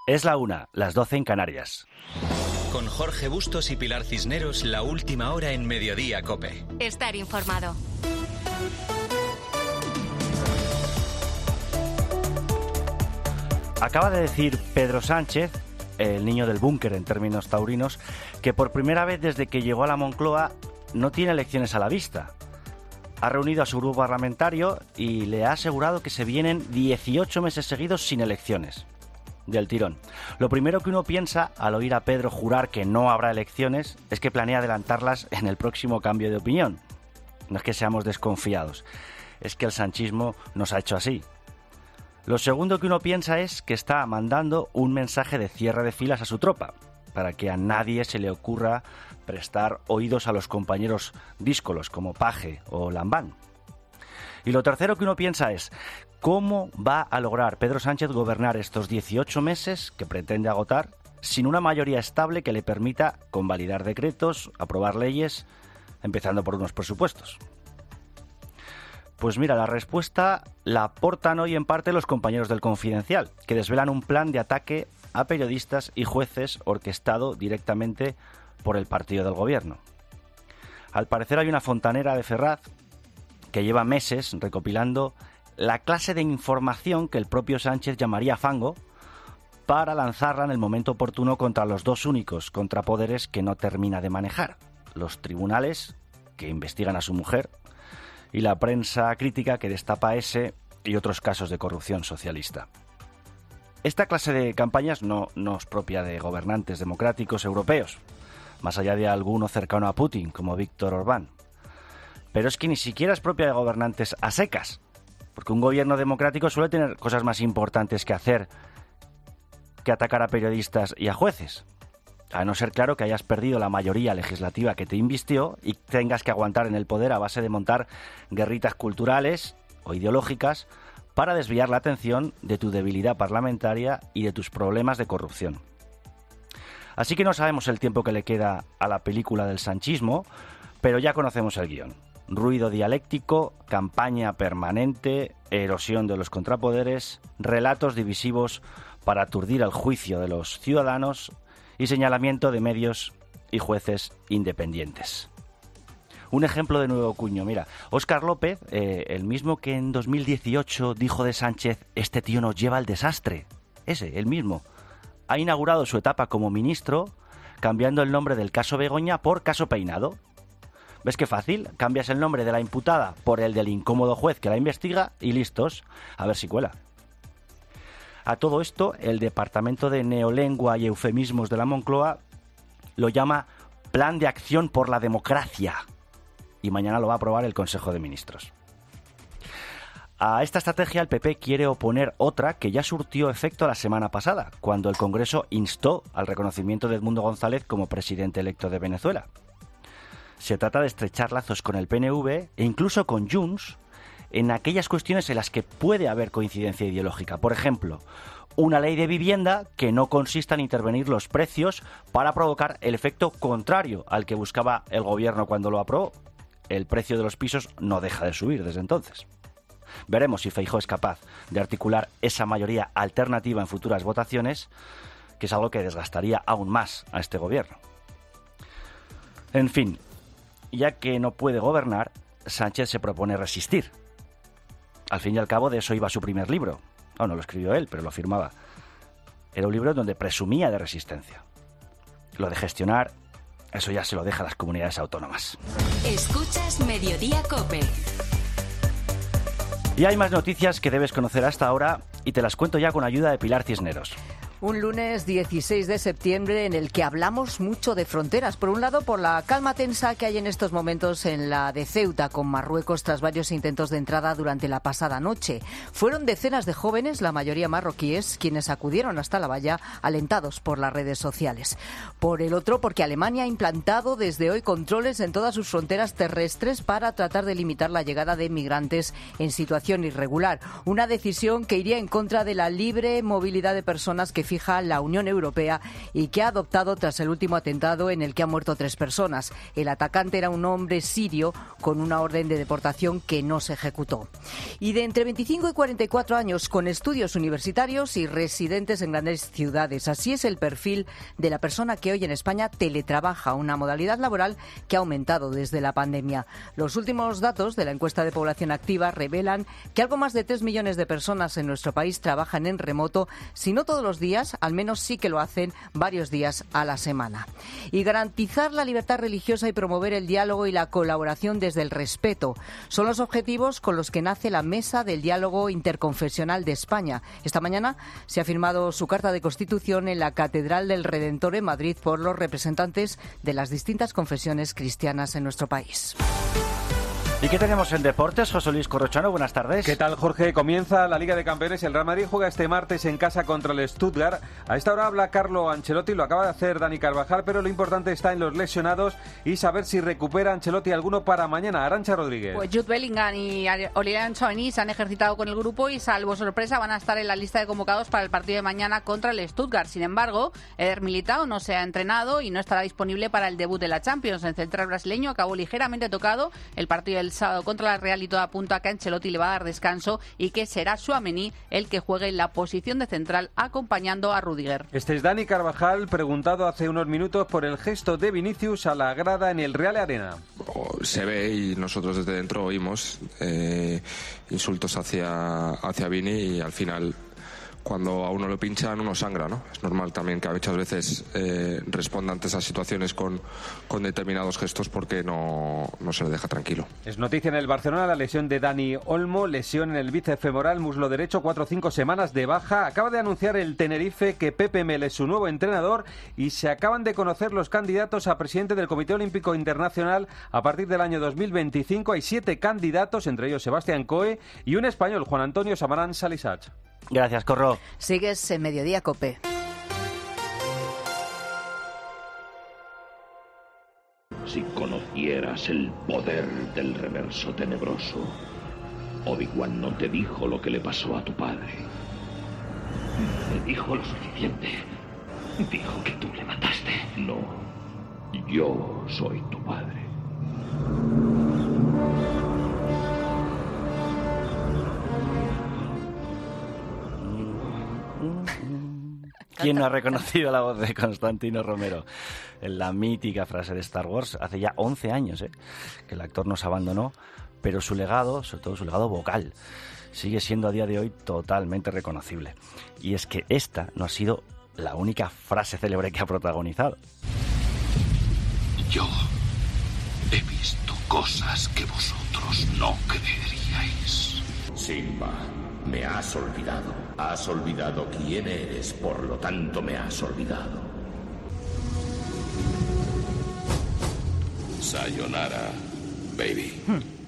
Es la 1, las 12 en Canarias. Con Jorge Bustos y Pilar Cisneros, la última hora en Mediodía COPE. Estar informado. Acaba de decir Pedro Sánchez, el niño del búnker en términos taurinos, que por primera vez desde que llegó a la Moncloa no tiene elecciones a la vista. Ha reunido a su grupo parlamentario y le ha asegurado que se vienen 18 meses seguidos sin elecciones. Del tirón. Lo primero que uno piensa al oír a Pedro jurar que no habrá elecciones es que planea adelantarlas en el próximo cambio de opinión. No es que seamos desconfiados, es que el sanchismo nos ha hecho así. Lo segundo que uno piensa es que está mandando un mensaje de cierre de filas a su tropa, para que a nadie se le ocurra prestar oídos a los compañeros díscolos como Paje o Lambán. Y lo tercero que uno piensa es ¿cómo va a lograr Pedro Sánchez gobernar estos 18 meses que pretende agotar sin una mayoría estable que le permita convalidar decretos, aprobar leyes, empezando por unos presupuestos? Pues mira, la respuesta la aportan hoy en parte los compañeros del Confidencial, que desvelan un plan de ataque a periodistas y jueces orquestado directamente por el partido del gobierno. Al parecer hay una fontanera de Ferraz que lleva meses recopilando la clase de información que el propio Sánchez llamaría fango para lanzarla en el momento oportuno contra los dos únicos contrapoderes que no termina de manejar: los tribunales, que investigan a su mujer, y la prensa crítica que destapa ese y otros casos de corrupción socialista. Esta clase de campañas no es propia de gobernantes democráticos europeos, más allá de alguno cercano a Putin, como Víctor Orbán. Pero es que ni siquiera es propia de gobernantes a secas, porque un gobierno democrático suele tener cosas más importantes que hacer que atacar a periodistas y a jueces. A no ser, claro, que hayas perdido la mayoría legislativa que te invistió y tengas que aguantar en el poder a base de montar guerritas culturales o ideológicas para desviar la atención de tu debilidad parlamentaria y de tus problemas de corrupción. Así que no sabemos el tiempo que le queda a la película del sanchismo, pero ya conocemos el guión. Ruido dialéctico, campaña permanente, erosión de los contrapoderes, relatos divisivos para aturdir el juicio de los ciudadanos y señalamiento de medios y jueces independientes. Un ejemplo de nuevo cuño, mira, Óscar López, el mismo que en 2018 dijo de Sánchez: este tío nos lleva al desastre, el mismo, ha inaugurado su etapa como ministro cambiando el nombre del caso Begoña por caso Peinado. ¿Ves qué fácil? Cambias el nombre de la imputada por el del incómodo juez que la investiga y listos, a ver si cuela. A todo esto, el Departamento de Neolengua y Eufemismos de la Moncloa lo llama Plan de Acción por la Democracia, y mañana lo va a aprobar el Consejo de Ministros. A esta estrategia el PP quiere oponer otra que ya surtió efecto la semana pasada, cuando el Congreso instó al reconocimiento de Edmundo González como presidente electo de Venezuela. Se trata de estrechar lazos con el PNV e incluso con Junts en aquellas cuestiones en las que puede haber coincidencia ideológica. Por ejemplo, una ley de vivienda que no consista en intervenir los precios para provocar el efecto contrario al que buscaba el gobierno cuando lo aprobó. El precio de los pisos no deja de subir desde entonces. Veremos si Feijóo es capaz de articular esa mayoría alternativa en futuras votaciones, que es algo que desgastaría aún más a este gobierno. En fin, ya que no puede gobernar, Sánchez se propone resistir. Al fin y al cabo de eso iba su primer libro. No lo escribió él, pero lo firmaba. Era un libro donde presumía de resistencia. Lo de gestionar, eso ya se lo deja a las comunidades autónomas. Escuchas Mediodía COPE. Y hay más noticias que debes conocer hasta ahora y te las cuento ya con ayuda de Pilar Cisneros. Un lunes 16 de septiembre en el que hablamos mucho de fronteras. Por un lado, por la calma tensa que hay en estos momentos en la de Ceuta con Marruecos tras varios intentos de entrada durante la pasada noche. Fueron decenas de jóvenes, la mayoría marroquíes, quienes acudieron hasta la valla alentados por las redes sociales. Por el otro, porque Alemania ha implantado desde hoy controles en todas sus fronteras terrestres para tratar de limitar la llegada de migrantes en situación irregular. Una decisión que iría en contra de la libre movilidad de personas que fija la Unión Europea y que ha adoptado tras el último atentado en el que han muerto 3 personas. El atacante era un hombre sirio con una orden de deportación que no se ejecutó. Y de entre 25 y 44 años, con estudios universitarios y residentes en grandes ciudades. Así es el perfil de la persona que hoy en España teletrabaja, una modalidad laboral que ha aumentado desde la pandemia. Los últimos datos de la encuesta de población activa revelan que algo más de 3 millones de personas en nuestro país trabajan en remoto, si no todos los días, al menos sí que lo hacen varios días a la semana. Y garantizar la libertad religiosa y promover el diálogo y la colaboración desde el respeto son los objetivos con los que nace la Mesa del Diálogo Interconfesional de España. Esta mañana se ha firmado su carta de constitución en la Catedral del Redentor en Madrid por los representantes de las distintas confesiones cristianas en nuestro país. ¿Y qué tenemos en deportes? José Luis Corrochano, buenas tardes. ¿Qué tal, Jorge? Comienza la Liga de Campeones. El Real Madrid juega este martes en casa contra el Stuttgart. A esta hora habla Carlo Ancelotti, lo acaba de hacer Dani Carvajal, pero lo importante está en los lesionados y saber si recupera Ancelotti alguno para mañana. Arantxa Rodríguez. Pues Jude Bellingham y Aurélien Tchouameni se han ejercitado con el grupo y, salvo sorpresa, van a estar en la lista de convocados para el partido de mañana contra el Stuttgart. Sin embargo, Eder Militao no se ha entrenado y no estará disponible para el debut de la Champions. El central brasileño acabó ligeramente tocado el partido del sábado contra la Real y todo apunta a que Ancelotti le va a dar descanso y que será Tchouameni el que juegue en la posición de central acompañando a Rudiger. Este es Dani Carvajal, preguntado hace unos minutos por el gesto de Vinicius a la grada en el Real Arena. Se ve y nosotros desde dentro oímos insultos hacia Vini y al final, cuando a uno lo pinchan, uno sangra, ¿no? Es normal también que muchas veces responda ante esas situaciones con determinados gestos porque no se le deja tranquilo. Es noticia en el Barcelona la lesión de Dani Olmo, lesión en el bíceps femoral, muslo derecho, 4 o 5 semanas de baja. Acaba de anunciar el Tenerife que Pepe Mel es su nuevo entrenador y se acaban de conocer los candidatos a presidente del Comité Olímpico Internacional a partir del año 2025. Hay 7 candidatos, entre ellos Sebastián Coe y un español, Juan Antonio Samarán Salisach. Gracias, Corro. Sigues en Mediodía COPE. Si conocieras el poder del reverso tenebroso, Obi-Wan no te dijo lo que le pasó a tu padre. Me dijo lo suficiente. Dijo que tú le mataste. No, yo soy tu padre. ¿Quién no ha reconocido la voz de Constantino Romero? En la mítica frase de Star Wars, hace ya 11 años que el actor nos abandonó, pero su legado, sobre todo su legado vocal, sigue siendo a día de hoy totalmente reconocible. Y es que esta no ha sido la única frase célebre que ha protagonizado. Yo he visto cosas que vosotros no creeríais. Simba, me has olvidado. Has olvidado quién eres, por lo tanto me has olvidado. Sayonara, baby.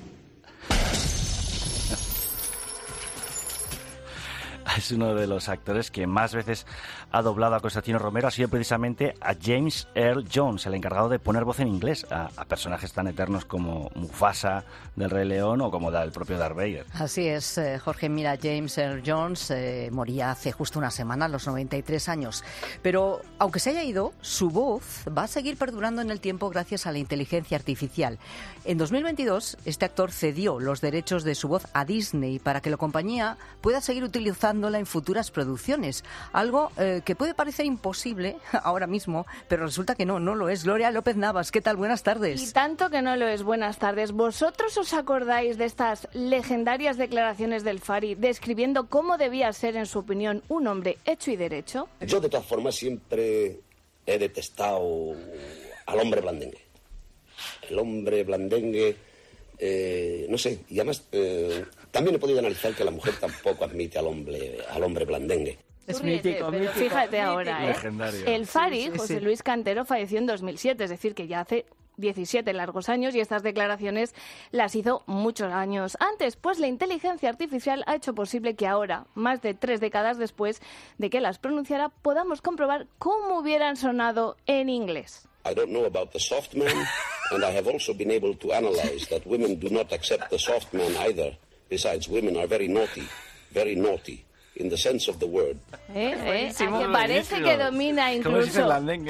Es uno de los actores que más veces ha doblado a Constantino Romero, ha sido precisamente a James Earl Jones, el encargado de poner voz en inglés a personajes tan eternos como Mufasa del Rey León o como el propio Darth Vader. Así es, Jorge. Mira, James Earl Jones moría hace justo una semana, a los 93 años. Pero aunque se haya ido, su voz va a seguir perdurando en el tiempo gracias a la inteligencia artificial. En 2022, este actor cedió los derechos de su voz a Disney para que la compañía pueda seguir utilizándola en futuras producciones. Algo que puede parecer imposible ahora mismo, pero resulta que no lo es. Gloria López Navas, ¿qué tal? Buenas tardes. Y tanto que no lo es. Buenas tardes. ¿Vosotros os acordáis de estas legendarias declaraciones del Fari describiendo cómo debía ser, en su opinión, un hombre hecho y derecho? Yo, de todas formas, siempre he detestado al hombre blandengue. El hombre blandengue, no sé, y además también he podido analizar que la mujer tampoco admite al hombre blandengue. Es mítico. Fíjate ahora, Legendario. El Fari, Sí, sí, José sí. Luis Cantero, falleció en 2007, es decir, que ya hace 17 largos años, y estas declaraciones las hizo muchos años antes, pues la inteligencia artificial ha hecho posible que ahora, más de 3 décadas después de que las pronunciara, podamos comprobar cómo hubieran sonado en inglés. I don't know about the soft man, and I have also been able to analyze that women do not accept the soft man either. Besides, women are very naughty in the sense of the word. Que parece que domina incluso...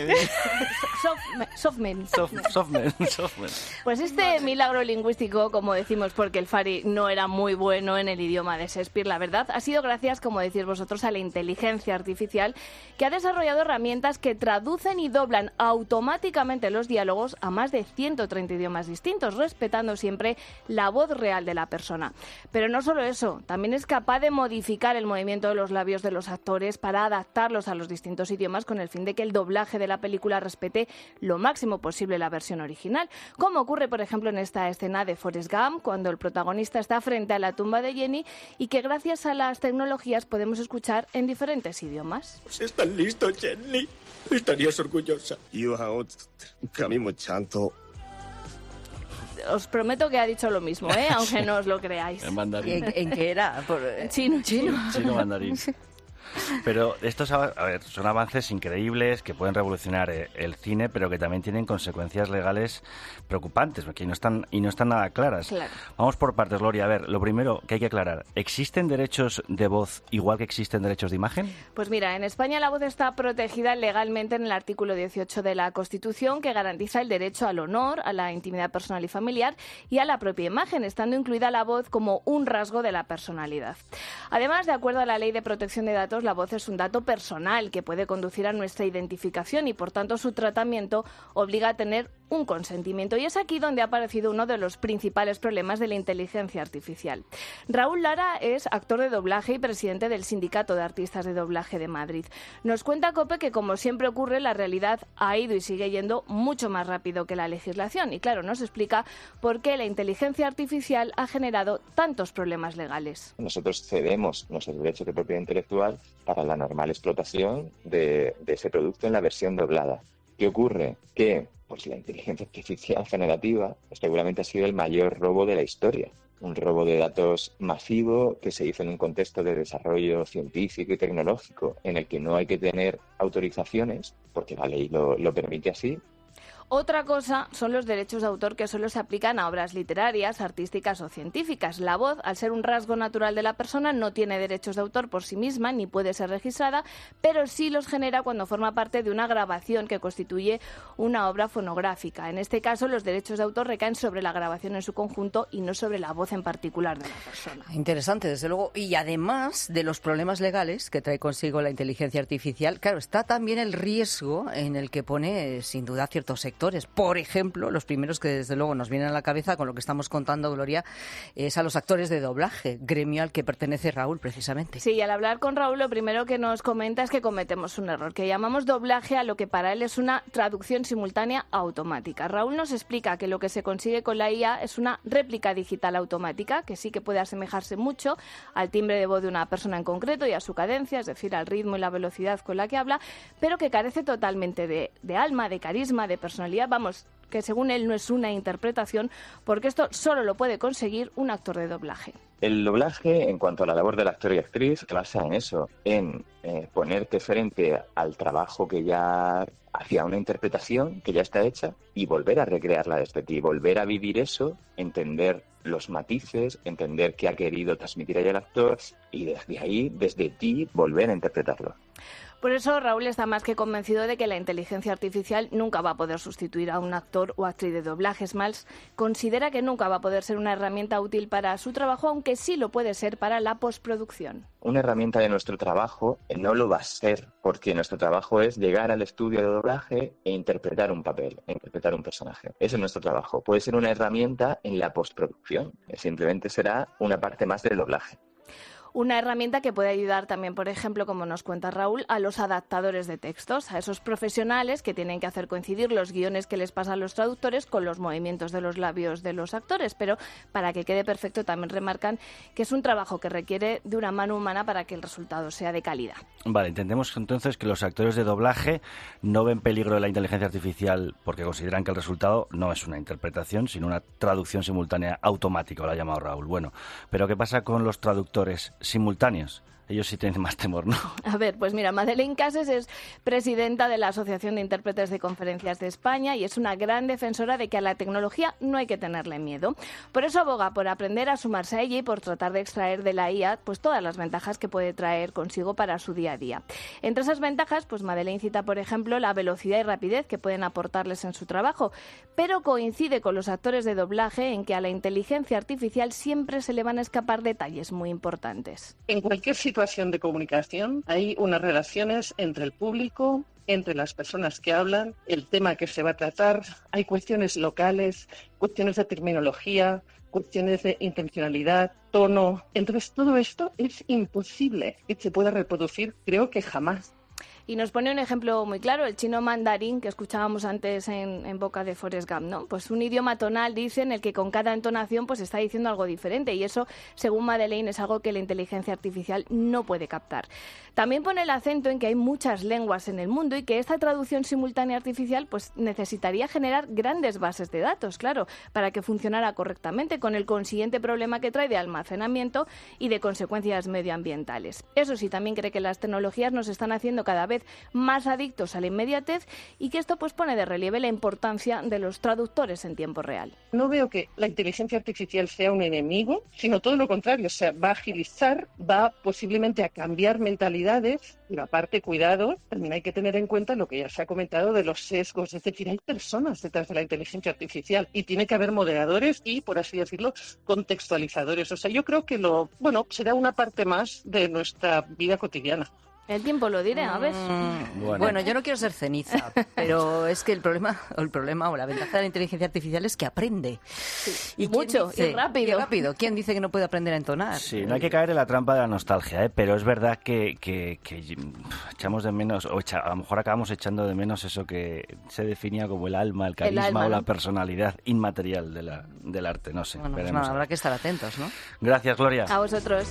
Softman. Pues este milagro lingüístico, como decimos, porque el Fari no era muy bueno en el idioma de Shakespeare, la verdad, ha sido gracias, como decís vosotros, a la inteligencia artificial, que ha desarrollado herramientas que traducen y doblan automáticamente los diálogos a más de 130 idiomas distintos, respetando siempre la voz real de la persona. Pero no solo eso, también es capaz de modificar el movimiento de los labios de los actores para adaptarlos a los distintos idiomas con el fin de que el doblaje de la película respete lo máximo posible la versión original, como ocurre, por ejemplo, en esta escena de Forrest Gump, cuando el protagonista está frente a la tumba de Jenny y que gracias a las tecnologías podemos escuchar en diferentes idiomas. Pues estás listo, Jenny. Estarías orgullosa. Os prometo que ha dicho lo mismo, aunque no os lo creáis. En mandarín. ¿En qué era? Chino. Chino mandarín. Pero estos, son avances increíbles que pueden revolucionar el cine, pero que también tienen consecuencias legales preocupantes, porque no están nada claras. Claro. Vamos por partes, Gloria. A ver, lo primero que hay que aclarar, ¿existen derechos de voz igual que existen derechos de imagen? Pues mira, en España la voz está protegida legalmente en el artículo 18 de la Constitución, que garantiza el derecho al honor, a la intimidad personal y familiar y a la propia imagen, estando incluida la voz como un rasgo de la personalidad. Además, de acuerdo a la Ley de Protección de Datos, la voz es un dato personal que puede conducir a nuestra identificación y, por tanto, su tratamiento obliga a tener un consentimiento. Y es aquí donde ha aparecido uno de los principales problemas de la inteligencia artificial. Raúl Lara es actor de doblaje y presidente del Sindicato de Artistas de Doblaje de Madrid. Nos cuenta COPE que, como siempre ocurre, la realidad ha ido y sigue yendo mucho más rápido que la legislación. Y, claro, nos explica por qué la inteligencia artificial ha generado tantos problemas legales. Nosotros cedemos nuestros derechos de propiedad intelectual para la normal explotación de ese producto en la versión doblada. ¿Qué ocurre? Que pues la inteligencia artificial generativa seguramente ha sido el mayor robo de la historia. Un robo de datos masivo que se hizo en un contexto de desarrollo científico y tecnológico en el que no hay que tener autorizaciones, porque la ley lo permite así. Otra cosa son los derechos de autor que solo se aplican a obras literarias, artísticas o científicas. La voz, al ser un rasgo natural de la persona, no tiene derechos de autor por sí misma ni puede ser registrada, pero sí los genera cuando forma parte de una grabación que constituye una obra fonográfica. En este caso, los derechos de autor recaen sobre la grabación en su conjunto y no sobre la voz en particular de la persona. Interesante, desde luego. Y además de los problemas legales que trae consigo la inteligencia artificial, claro, está también el riesgo en el que pone, sin duda, ciertos sectores. Por ejemplo, los primeros que desde luego nos vienen a la cabeza con lo que estamos contando, Gloria, es a los actores de doblaje, gremio al que pertenece Raúl, precisamente. Sí, y al hablar con Raúl, lo primero que nos comenta es que cometemos un error, que llamamos doblaje a lo que para él es una traducción simultánea automática. Raúl nos explica que lo que se consigue con la IA es una réplica digital automática, que sí que puede asemejarse mucho al timbre de voz de una persona en concreto y a su cadencia, es decir, al ritmo y la velocidad con la que habla, pero que carece totalmente de alma, de carisma, de personalidad. Vamos, que según él no es una interpretación, porque esto solo lo puede conseguir un actor de doblaje. El doblaje, en cuanto a la labor del actor y actriz, se basa en eso, en ponerte frente al trabajo que ya hacia una interpretación que ya está hecha y volver a recrearla desde ti, volver a vivir eso, entender los matices, entender qué ha querido transmitir ahí el actor y desde ahí, desde ti, volver a interpretarlo. Por eso Raúl está más que convencido de que la inteligencia artificial nunca va a poder sustituir a un actor o actriz de doblaje. Es más, considera que nunca va a poder ser una herramienta útil para su trabajo, aunque sí lo puede ser para la postproducción. Una herramienta de nuestro trabajo no lo va a ser, porque nuestro trabajo es llegar al estudio de doblaje e interpretar un papel, e interpretar un personaje. Ese es nuestro trabajo. Puede ser una herramienta en la postproducción. Simplemente será una parte más del doblaje. Una herramienta que puede ayudar también, por ejemplo, como nos cuenta Raúl, a los adaptadores de textos, a esos profesionales que tienen que hacer coincidir los guiones que les pasan los traductores con los movimientos de los labios de los actores. Pero para que quede perfecto también remarcan que es un trabajo que requiere de una mano humana para que el resultado sea de calidad. Vale, entendemos entonces que los actores de doblaje no ven peligro de la inteligencia artificial porque consideran que el resultado no es una interpretación, sino una traducción simultánea automática, lo ha llamado Raúl. Bueno, pero ¿qué pasa con los traductores simultáneos? ellos sí tienen más temor, ¿no? A ver, pues mira, Madeleine Cases es presidenta de la Asociación de Intérpretes de Conferencias de España y es una gran defensora de que a la tecnología no hay que tenerle miedo. Por eso aboga por aprender a sumarse a ella y por tratar de extraer de la IA pues todas las ventajas que puede traer consigo para su día a día. Entre esas ventajas, pues Madeleine cita, por ejemplo, la velocidad y rapidez que pueden aportarles en su trabajo, pero coincide con los actores de doblaje en que a la inteligencia artificial siempre se le van a escapar detalles muy importantes. En cualquier situación de comunicación hay unas relaciones entre el público, entre las personas que hablan, el tema que se va a tratar, hay cuestiones locales, cuestiones de terminología, cuestiones de intencionalidad, tono. Entonces todo esto es imposible que se pueda reproducir, creo que jamás. Y nos pone un ejemplo muy claro, el chino mandarín que escuchábamos antes en boca de Forrest Gump, ¿no? Pues un idioma tonal, dice, en el que con cada entonación pues está diciendo algo diferente y eso, según Madeleine, es algo que la inteligencia artificial no puede captar. También pone el acento en que hay muchas lenguas en el mundo y que esta traducción simultánea artificial pues necesitaría generar grandes bases de datos, claro, para que funcionara correctamente, con el consiguiente problema que trae de almacenamiento y de consecuencias medioambientales. Eso sí, también cree que las tecnologías nos están haciendo cada vez más adictos a la inmediatez y que esto pues pone de relieve la importancia de los traductores en tiempo real. No veo que la inteligencia artificial sea un enemigo, sino todo lo contrario, o sea, va a agilizar, va posiblemente a cambiar mentalidades, pero aparte, cuidado, también hay que tener en cuenta lo que ya se ha comentado de los sesgos, es decir, hay personas detrás de la inteligencia artificial y tiene que haber moderadores y, por así decirlo, contextualizadores. O sea, yo creo que será una parte más de nuestra vida cotidiana. El tiempo lo diré, a ver. Bueno, yo no quiero ser ceniza, pero es que el problema o la ventaja de la inteligencia artificial es que aprende. Sí. Y mucho, y rápido. Y rápido. ¿Quién dice que no puede aprender a entonar? Sí, no hay que caer en la trampa de la nostalgia, pero es verdad que echamos de menos, a lo mejor acabamos echando de menos eso que se definía como el alma, el carisma, o la personalidad inmaterial del arte, no sé. Bueno, pues nada, habrá que estar atentos, ¿no? Gracias, Gloria. A vosotros.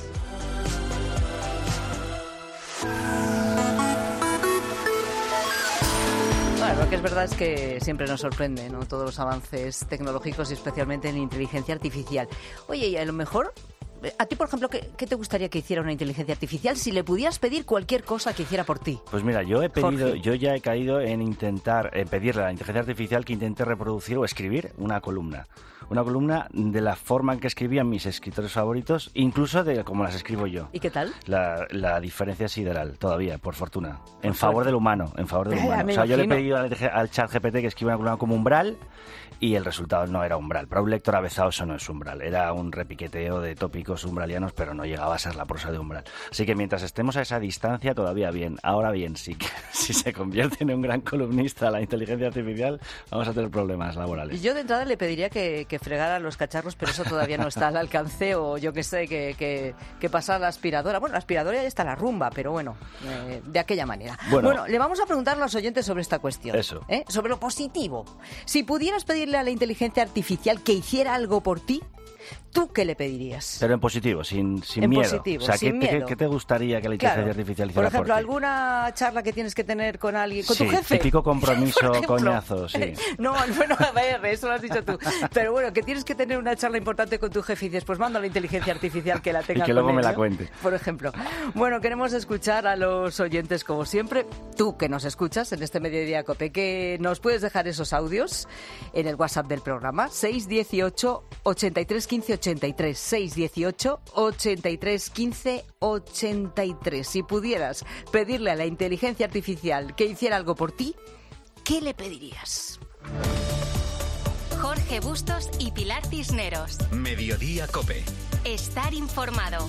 Bueno, lo que es verdad es que siempre nos sorprende, ¿no? Todos los avances tecnológicos y especialmente en inteligencia artificial. Oye, y a lo mejor, a ti, por ejemplo, ¿qué te gustaría que hiciera una inteligencia artificial si le pudieras pedir cualquier cosa que hiciera por ti? Pues mira, yo ya he caído en intentar pedirle a la inteligencia artificial que intente reproducir o escribir una columna. Una columna de la forma en que escribían mis escritores favoritos, incluso de como las escribo yo. ¿Y qué tal? La diferencia es sideral, todavía, por fortuna. En favor del humano, O sea, yo le he pedido al chat GPT que escriba una columna como umbral y el resultado no era umbral. Para un lector avezado eso no es umbral. Era un repiqueteo de tópicos umbralianos, pero no llegaba a ser la prosa de umbral. Así que mientras estemos a esa distancia, todavía bien. Ahora bien, si se convierte en un gran columnista la inteligencia artificial, vamos a tener problemas laborales. Yo de entrada le pediría que fregara los cacharros, pero eso todavía no está al alcance, o yo que sé, que pasara la aspiradora. Bueno, la aspiradora ya está la rumba, pero bueno, de aquella manera. Bueno, le vamos a preguntar a los oyentes sobre esta cuestión. Eso. Sobre lo positivo. Si pudieras pedirle a la inteligencia artificial que hiciera algo por ti, ¿tú qué le pedirías? Pero en positivo, sin en miedo. Positivo, o sea, sin miedo. ¿qué te gustaría que la inteligencia artificial hiciera por ejemplo, ti? ¿Alguna charla que tienes que tener con alguien, con tu jefe? Típico compromiso coñazo, sí. No, bueno, a ver, eso lo has dicho tú. Pero bueno, que tienes que tener una charla importante con tu jefe y dices, pues manda a la inteligencia artificial que la tenga. Y que luego me la cuente. Por ejemplo. Bueno, queremos escuchar a los oyentes como siempre. Tú que nos escuchas en este Mediodía COPE, que nos puedes dejar esos audios en el WhatsApp del programa 618 83 15 83 618 83 15 83. Si pudieras pedirle a la inteligencia artificial que hiciera algo por ti, ¿qué le pedirías? Jorge Bustos y Pilar Cisneros. Mediodía COPE. Estar informado.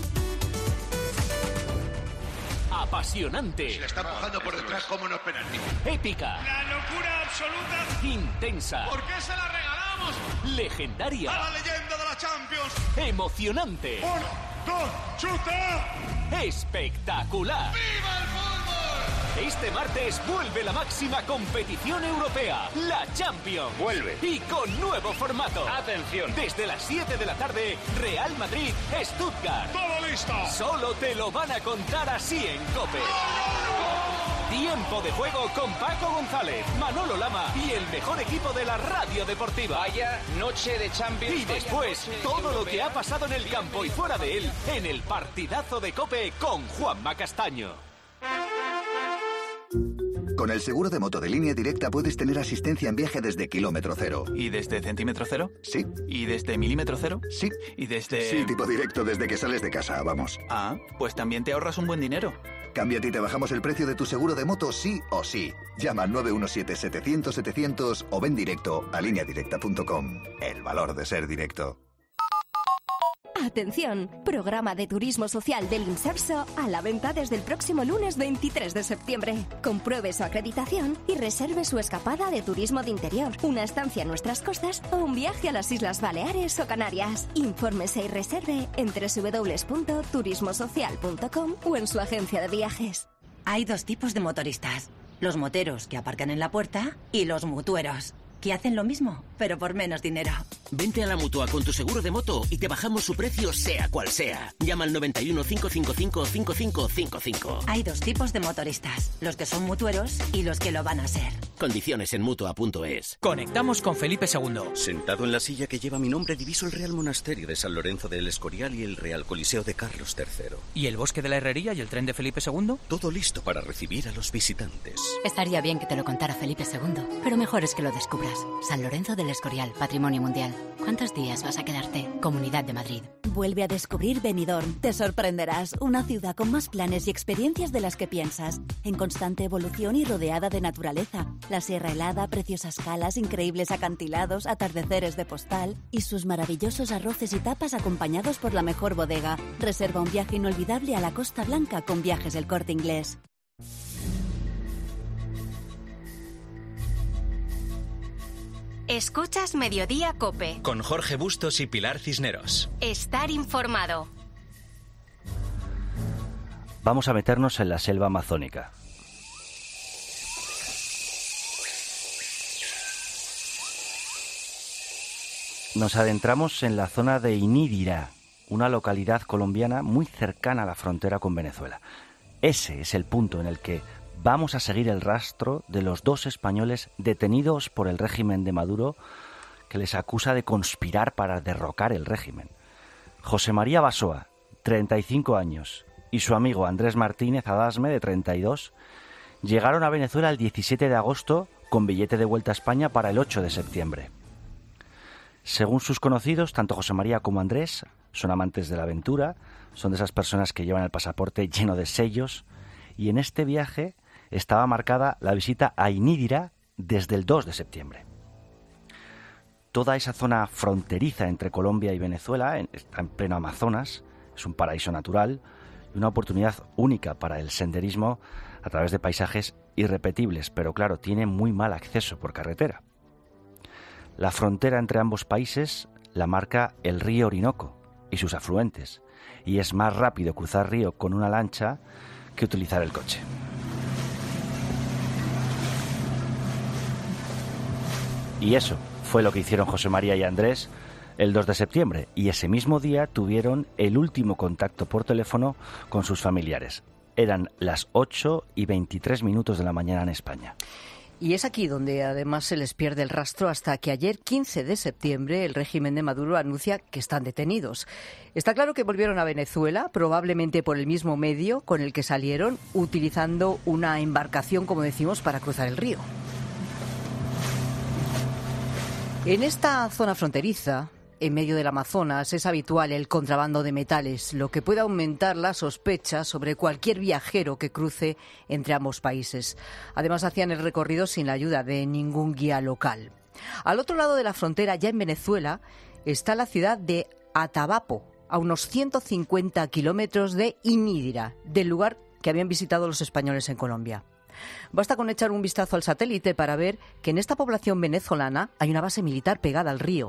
Apasionante. Se la está empujando por detrás, ¿cómo no es penalti? Épica. La locura absoluta. Intensa. ¿Por qué se la regalamos? Legendaria. A la leyenda de la Champions. Emocionante. 1, 2, chuta. Espectacular. ¡Viva el fútbol! Este martes vuelve la máxima competición europea, la Champions. Vuelve. Y con nuevo formato. Atención. Desde las 7 de la tarde, Real Madrid, Stuttgart. ¡Todo listo! Solo te lo van a contar así en COPE. Tiempo de juego con Paco González, Manolo Lama y el mejor equipo de la radio deportiva. Vaya noche de Champions. Y después, todo lo que ha pasado en el campo y fuera de él, en el partidazo de COPE con Juanma Castaño. Con el seguro de moto de Línea Directa puedes tener asistencia en viaje desde kilómetro cero. ¿Y desde centímetro cero? Sí. ¿Y desde milímetro cero? Sí. ¿Y desde...? Sí, tipo directo desde que sales de casa, vamos. Ah, pues también te ahorras un buen dinero. Cámbiate y te bajamos el precio de tu seguro de moto sí o sí. Llama al 917-700-700 o ven directo a lineadirecta.com. El valor de ser directo. Atención, programa de turismo social del Imserso a la venta desde el próximo lunes 23 de septiembre. Compruebe su acreditación y reserve su escapada de turismo de interior, una estancia en nuestras costas o un viaje a las Islas Baleares o Canarias. Infórmese y reserve en www.turismosocial.com o en su agencia de viajes. Hay dos tipos de motoristas: los moteros que aparcan en la puerta y los mutueros, que hacen lo mismo, pero por menos dinero. Vente a la Mutua con tu seguro de moto y te bajamos su precio sea cual sea. Llama al 91 555 5555. Hay dos tipos de motoristas: los que son mutueros y los que lo van a ser. Condiciones en Mutua.es. Conectamos con Felipe II. Sentado en la silla que lleva mi nombre, diviso el Real Monasterio de San Lorenzo del Escorial y el Real Coliseo de Carlos III. ¿Y el Bosque de la Herrería y el tren de Felipe II? Todo listo para recibir a los visitantes. Estaría bien que te lo contara Felipe II, pero mejor es que lo descubras. San Lorenzo del Escorial, Patrimonio Mundial. ¿Cuántos días vas a quedarte? Comunidad de Madrid. Vuelve a descubrir Benidorm. Te sorprenderás. Una ciudad con más planes y experiencias de las que piensas. En constante evolución y rodeada de naturaleza. La Sierra Helada, preciosas calas, increíbles acantilados, atardeceres de postal y sus maravillosos arroces y tapas acompañados por la mejor bodega. Reserva un viaje inolvidable a la Costa Blanca con Viajes El Corte Inglés. Escuchas Mediodía COPE. Con Jorge Bustos y Pilar Cisneros. Estar informado. Vamos a meternos en la selva amazónica. Nos adentramos en la zona de Inídira, una localidad colombiana muy cercana a la frontera con Venezuela. Ese es el punto en el que vamos a seguir el rastro de los dos españoles detenidos por el régimen de Maduro, que les acusa de conspirar para derrocar el régimen. José María Basoa, 35 años, y su amigo Andrés Martínez Adasme, de 32, llegaron a Venezuela el 17 de agosto con billete de vuelta a España para el 8 de septiembre. Según sus conocidos, tanto José María como Andrés son amantes de la aventura, son de esas personas que llevan el pasaporte lleno de sellos, y en este viaje estaba marcada la visita a Inídira desde el 2 de septiembre. Toda esa zona fronteriza entre Colombia y Venezuela está en pleno Amazonas, es un paraíso natural y una oportunidad única para el senderismo a través de paisajes irrepetibles, pero claro, tiene muy mal acceso por carretera. La frontera entre ambos países la marca el río Orinoco y sus afluentes, y es más rápido cruzar río con una lancha que utilizar el coche. Y eso fue lo que hicieron José María y Andrés el 2 de septiembre, y ese mismo día tuvieron el último contacto por teléfono con sus familiares. Eran las 8:23 de la mañana en España. Y es aquí donde además se les pierde el rastro hasta que ayer, 15 de septiembre, el régimen de Maduro anuncia que están detenidos. Está claro que volvieron a Venezuela, probablemente por el mismo medio con el que salieron, utilizando una embarcación, como decimos, para cruzar el río. En esta zona fronteriza, en medio del Amazonas, es habitual el contrabando de metales, lo que puede aumentar la sospecha sobre cualquier viajero que cruce entre ambos países. Además, hacían el recorrido sin la ayuda de ningún guía local. Al otro lado de la frontera, ya en Venezuela, está la ciudad de Atabapo, a unos 150 kilómetros de Inídira, del lugar que habían visitado los españoles en Colombia. Basta con echar un vistazo al satélite para ver que en esta población venezolana hay una base militar pegada al río,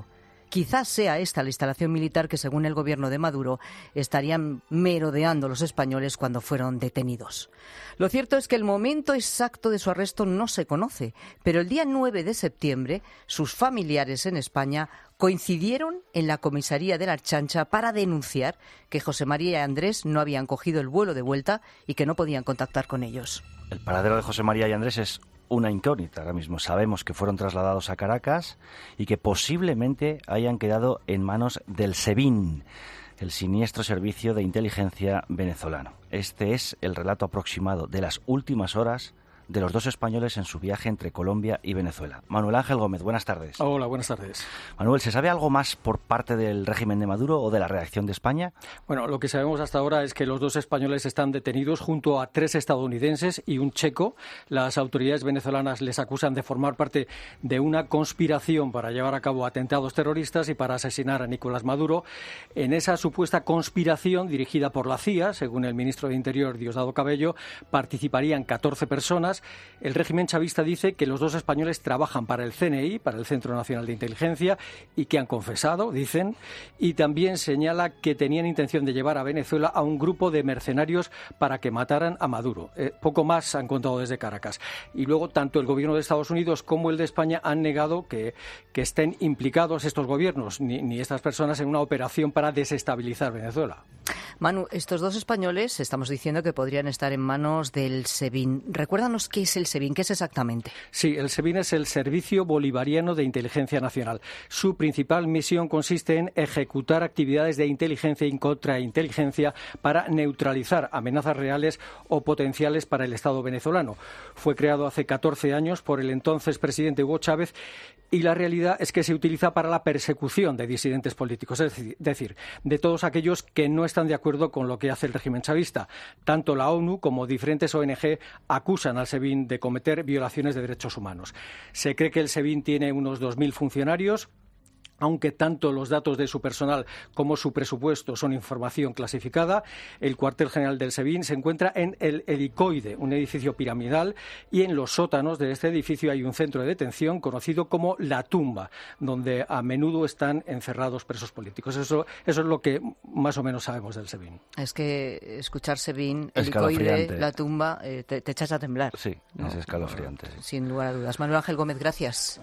quizás sea esta la instalación militar que, según el gobierno de Maduro, estarían merodeando los españoles cuando fueron detenidos. Lo cierto es que el momento exacto de su arresto no se conoce, pero el día 9 de septiembre sus familiares en España coincidieron en la comisaría de la Archancha para denunciar que José María y Andrés no habían cogido el vuelo de vuelta y que no podían contactar con ellos. El paradero de José María y Andrés es una incógnita ahora mismo. Sabemos que fueron trasladados a Caracas y que posiblemente hayan quedado en manos del SEBIN, el siniestro servicio de inteligencia venezolano. Este es el relato aproximado de las últimas horas de los dos españoles en su viaje entre Colombia y Venezuela. Manuel Ángel Gómez, buenas tardes. Hola, buenas tardes. Manuel, ¿se sabe algo más por parte del régimen de Maduro o de la reacción de España? Bueno, lo que sabemos hasta ahora es que los dos españoles están detenidos junto a 3 estadounidenses y un checo. Las autoridades venezolanas les acusan de formar parte de una conspiración para llevar a cabo atentados terroristas y para asesinar a Nicolás Maduro. En esa supuesta conspiración dirigida por la CIA, según el ministro de Interior, Diosdado Cabello, participarían 14 personas. El régimen chavista dice que los dos españoles trabajan para el CNI, para el Centro Nacional de Inteligencia, y que han confesado, dicen, y también señala que tenían intención de llevar a Venezuela a un grupo de mercenarios para que mataran a Maduro. Poco más han contado desde Caracas. Y luego, tanto el gobierno de Estados Unidos como el de España han negado que estén implicados estos gobiernos ni estas personas en una operación para desestabilizar Venezuela. Manu, estos dos españoles estamos diciendo que podrían estar en manos del SEBIN. Recuérdanos qué es el SEBIN, qué es exactamente. Sí, el SEBIN es el Servicio Bolivariano de Inteligencia Nacional. Su principal misión consiste en ejecutar actividades de inteligencia y contrainteligencia para neutralizar amenazas reales o potenciales para el Estado venezolano. Fue creado hace 14 años por el entonces presidente Hugo Chávez y la realidad es que se utiliza para la persecución de disidentes políticos, es decir, de todos aquellos que no están de acuerdo con lo que hace el régimen chavista. Tanto la ONU como diferentes ONG acusan al SEBIN de cometer violaciones de derechos humanos. Se cree que el SEBIN tiene unos 2.000 funcionarios, aunque tanto los datos de su personal como su presupuesto son información clasificada. El cuartel general del SEBIN se encuentra en el Helicoide, un edificio piramidal, y en los sótanos de este edificio hay un centro de detención conocido como La Tumba, donde a menudo están encerrados presos políticos. Eso es lo que más o menos sabemos del SEBIN. Es que escuchar SEBIN, Helicoide, La Tumba, te echas a temblar. Sí, ¿no? Es escalofriante. Sí. Sin lugar a dudas. Manuel Ángel Gómez, gracias.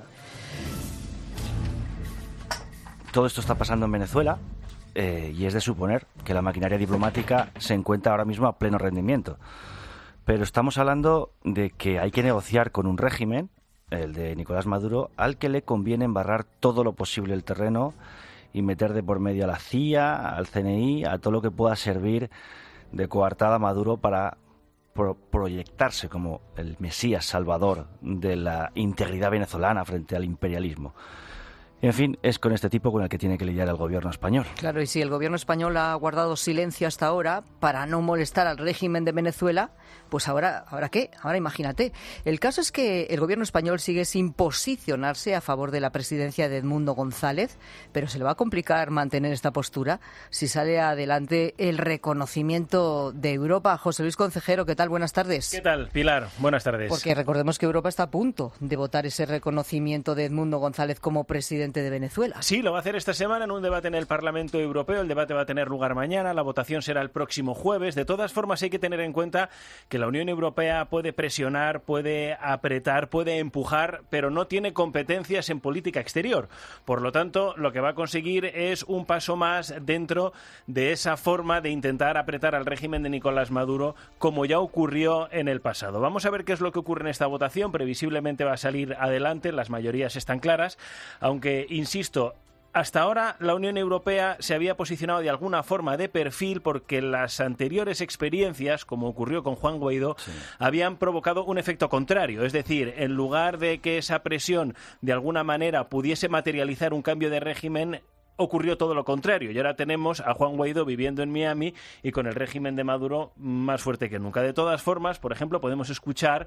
Todo esto está pasando en Venezuela y es de suponer que la maquinaria diplomática se encuentra ahora mismo a pleno rendimiento. Pero estamos hablando de que hay que negociar con un régimen, el de Nicolás Maduro, al que le conviene embarrar todo lo posible el terreno y meter de por medio a la CIA, al CNI, a todo lo que pueda servir de coartada a Maduro para proyectarse como el Mesías salvador de la integridad venezolana frente al imperialismo. En fin, es con este tipo con el que tiene que lidiar el gobierno español. Claro, y si el gobierno español ha guardado silencio hasta ahora para no molestar al régimen de Venezuela, pues ahora ¿qué? Ahora imagínate. El caso es que el gobierno español sigue sin posicionarse a favor de la presidencia de Edmundo González, pero se le va a complicar mantener esta postura si sale adelante el reconocimiento de Europa. José Luis Concejero, ¿qué tal? Buenas tardes. ¿Qué tal, Pilar? Buenas tardes. Porque recordemos que Europa está a punto de votar ese reconocimiento de Edmundo González como presidente de Venezuela. Sí, lo va a hacer esta semana en un debate en el Parlamento Europeo. El debate va a tener lugar mañana, la votación será el próximo jueves. De todas formas, hay que tener en cuenta que la Unión Europea puede presionar, puede apretar, puede empujar, pero no tiene competencias en política exterior. Por lo tanto, lo que va a conseguir es un paso más dentro de esa forma de intentar apretar al régimen de Nicolás Maduro, como ya ocurrió en el pasado. Vamos a ver qué es lo que ocurre en esta votación. Previsiblemente va a salir adelante, las mayorías están claras, aunque insisto, hasta ahora la Unión Europea se había posicionado de alguna forma de perfil porque las anteriores experiencias, como ocurrió con Juan Guaidó, habían provocado un efecto contrario. Es decir, en lugar de que esa presión de alguna manera pudiese materializar un cambio de régimen, ocurrió todo lo contrario. Y ahora tenemos a Juan Guaidó viviendo en Miami y con el régimen de Maduro más fuerte que nunca. De todas formas, por ejemplo, podemos escuchar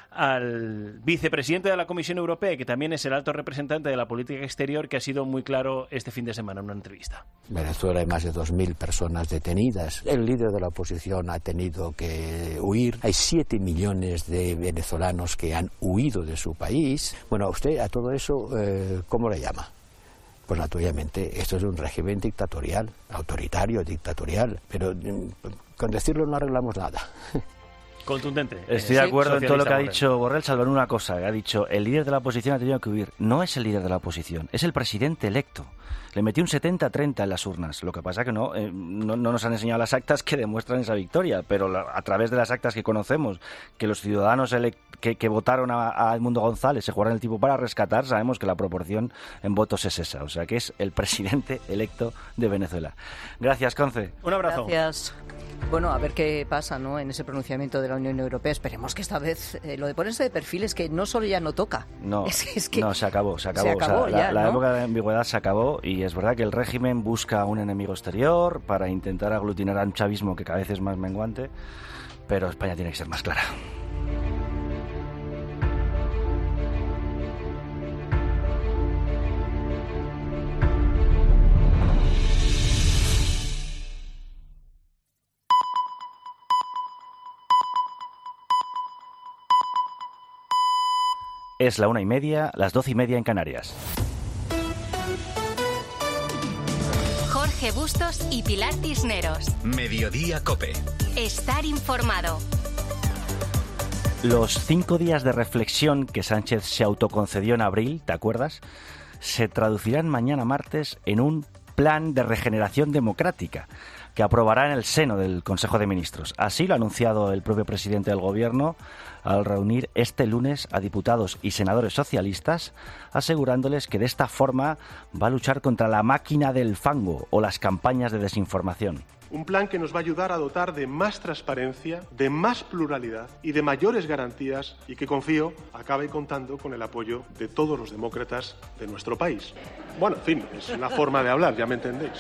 al vicepresidente de la Comisión Europea, que también es el alto representante de la política exterior, que ha sido muy claro este fin de semana en una entrevista. En Venezuela hay más de 2.000 personas detenidas. El líder de la oposición ha tenido que huir. Hay 7 millones de venezolanos que han huido de su país. Bueno, usted a todo eso, ¿cómo le llama? pues naturalmente esto es un régimen dictatorial, autoritario, dictatorial, pero con decirlo no arreglamos nada. Contundente. Estoy de acuerdo en todo lo que ha dicho Borrell, salvo en una cosa. Ha dicho, el líder de la oposición ha tenido que huir. No es el líder de la oposición, es el presidente electo. Le metió un 70-30 en las urnas. Lo que pasa es que no nos han enseñado las actas que demuestran esa victoria, pero a través de las actas que conocemos, que los ciudadanos que votaron a Edmundo González se jugaron el tipo para rescatar, sabemos que la proporción en votos es esa. O sea, que es el presidente electo de Venezuela. Gracias, Conce. Un abrazo. Gracias. Bueno, a ver qué pasa, ¿no?, en ese pronunciamiento de la Unión Europea. Esperemos que esta vez lo de ponerse de perfil es que no solo ya no toca. No, es que no, se acabó. Se acabó, o sea, ya, la ¿no? época de ambigüedad se acabó y es verdad que el régimen busca un enemigo exterior para intentar aglutinar a un chavismo que cada vez es más menguante, pero España tiene que ser más clara. Es la 1:30, las 12:30 en Canarias. Jorge Bustos y Pilar Cisneros. Mediodía COPE. Estar informado. Los 5 días de reflexión que Sánchez se autoconcedió en abril, ¿te acuerdas?, se traducirán mañana martes en un plan de regeneración democrática que aprobará en el seno del Consejo de Ministros. Así lo ha anunciado el propio presidente del Gobierno al reunir este lunes a diputados y senadores socialistas, asegurándoles que de esta forma va a luchar contra la máquina del fango o las campañas de desinformación. Un plan que nos va a ayudar a dotar de más transparencia, de más pluralidad y de mayores garantías y que confío acabe contando con el apoyo de todos los demócratas de nuestro país. Bueno, en fin, es una forma de hablar, ya me entendéis.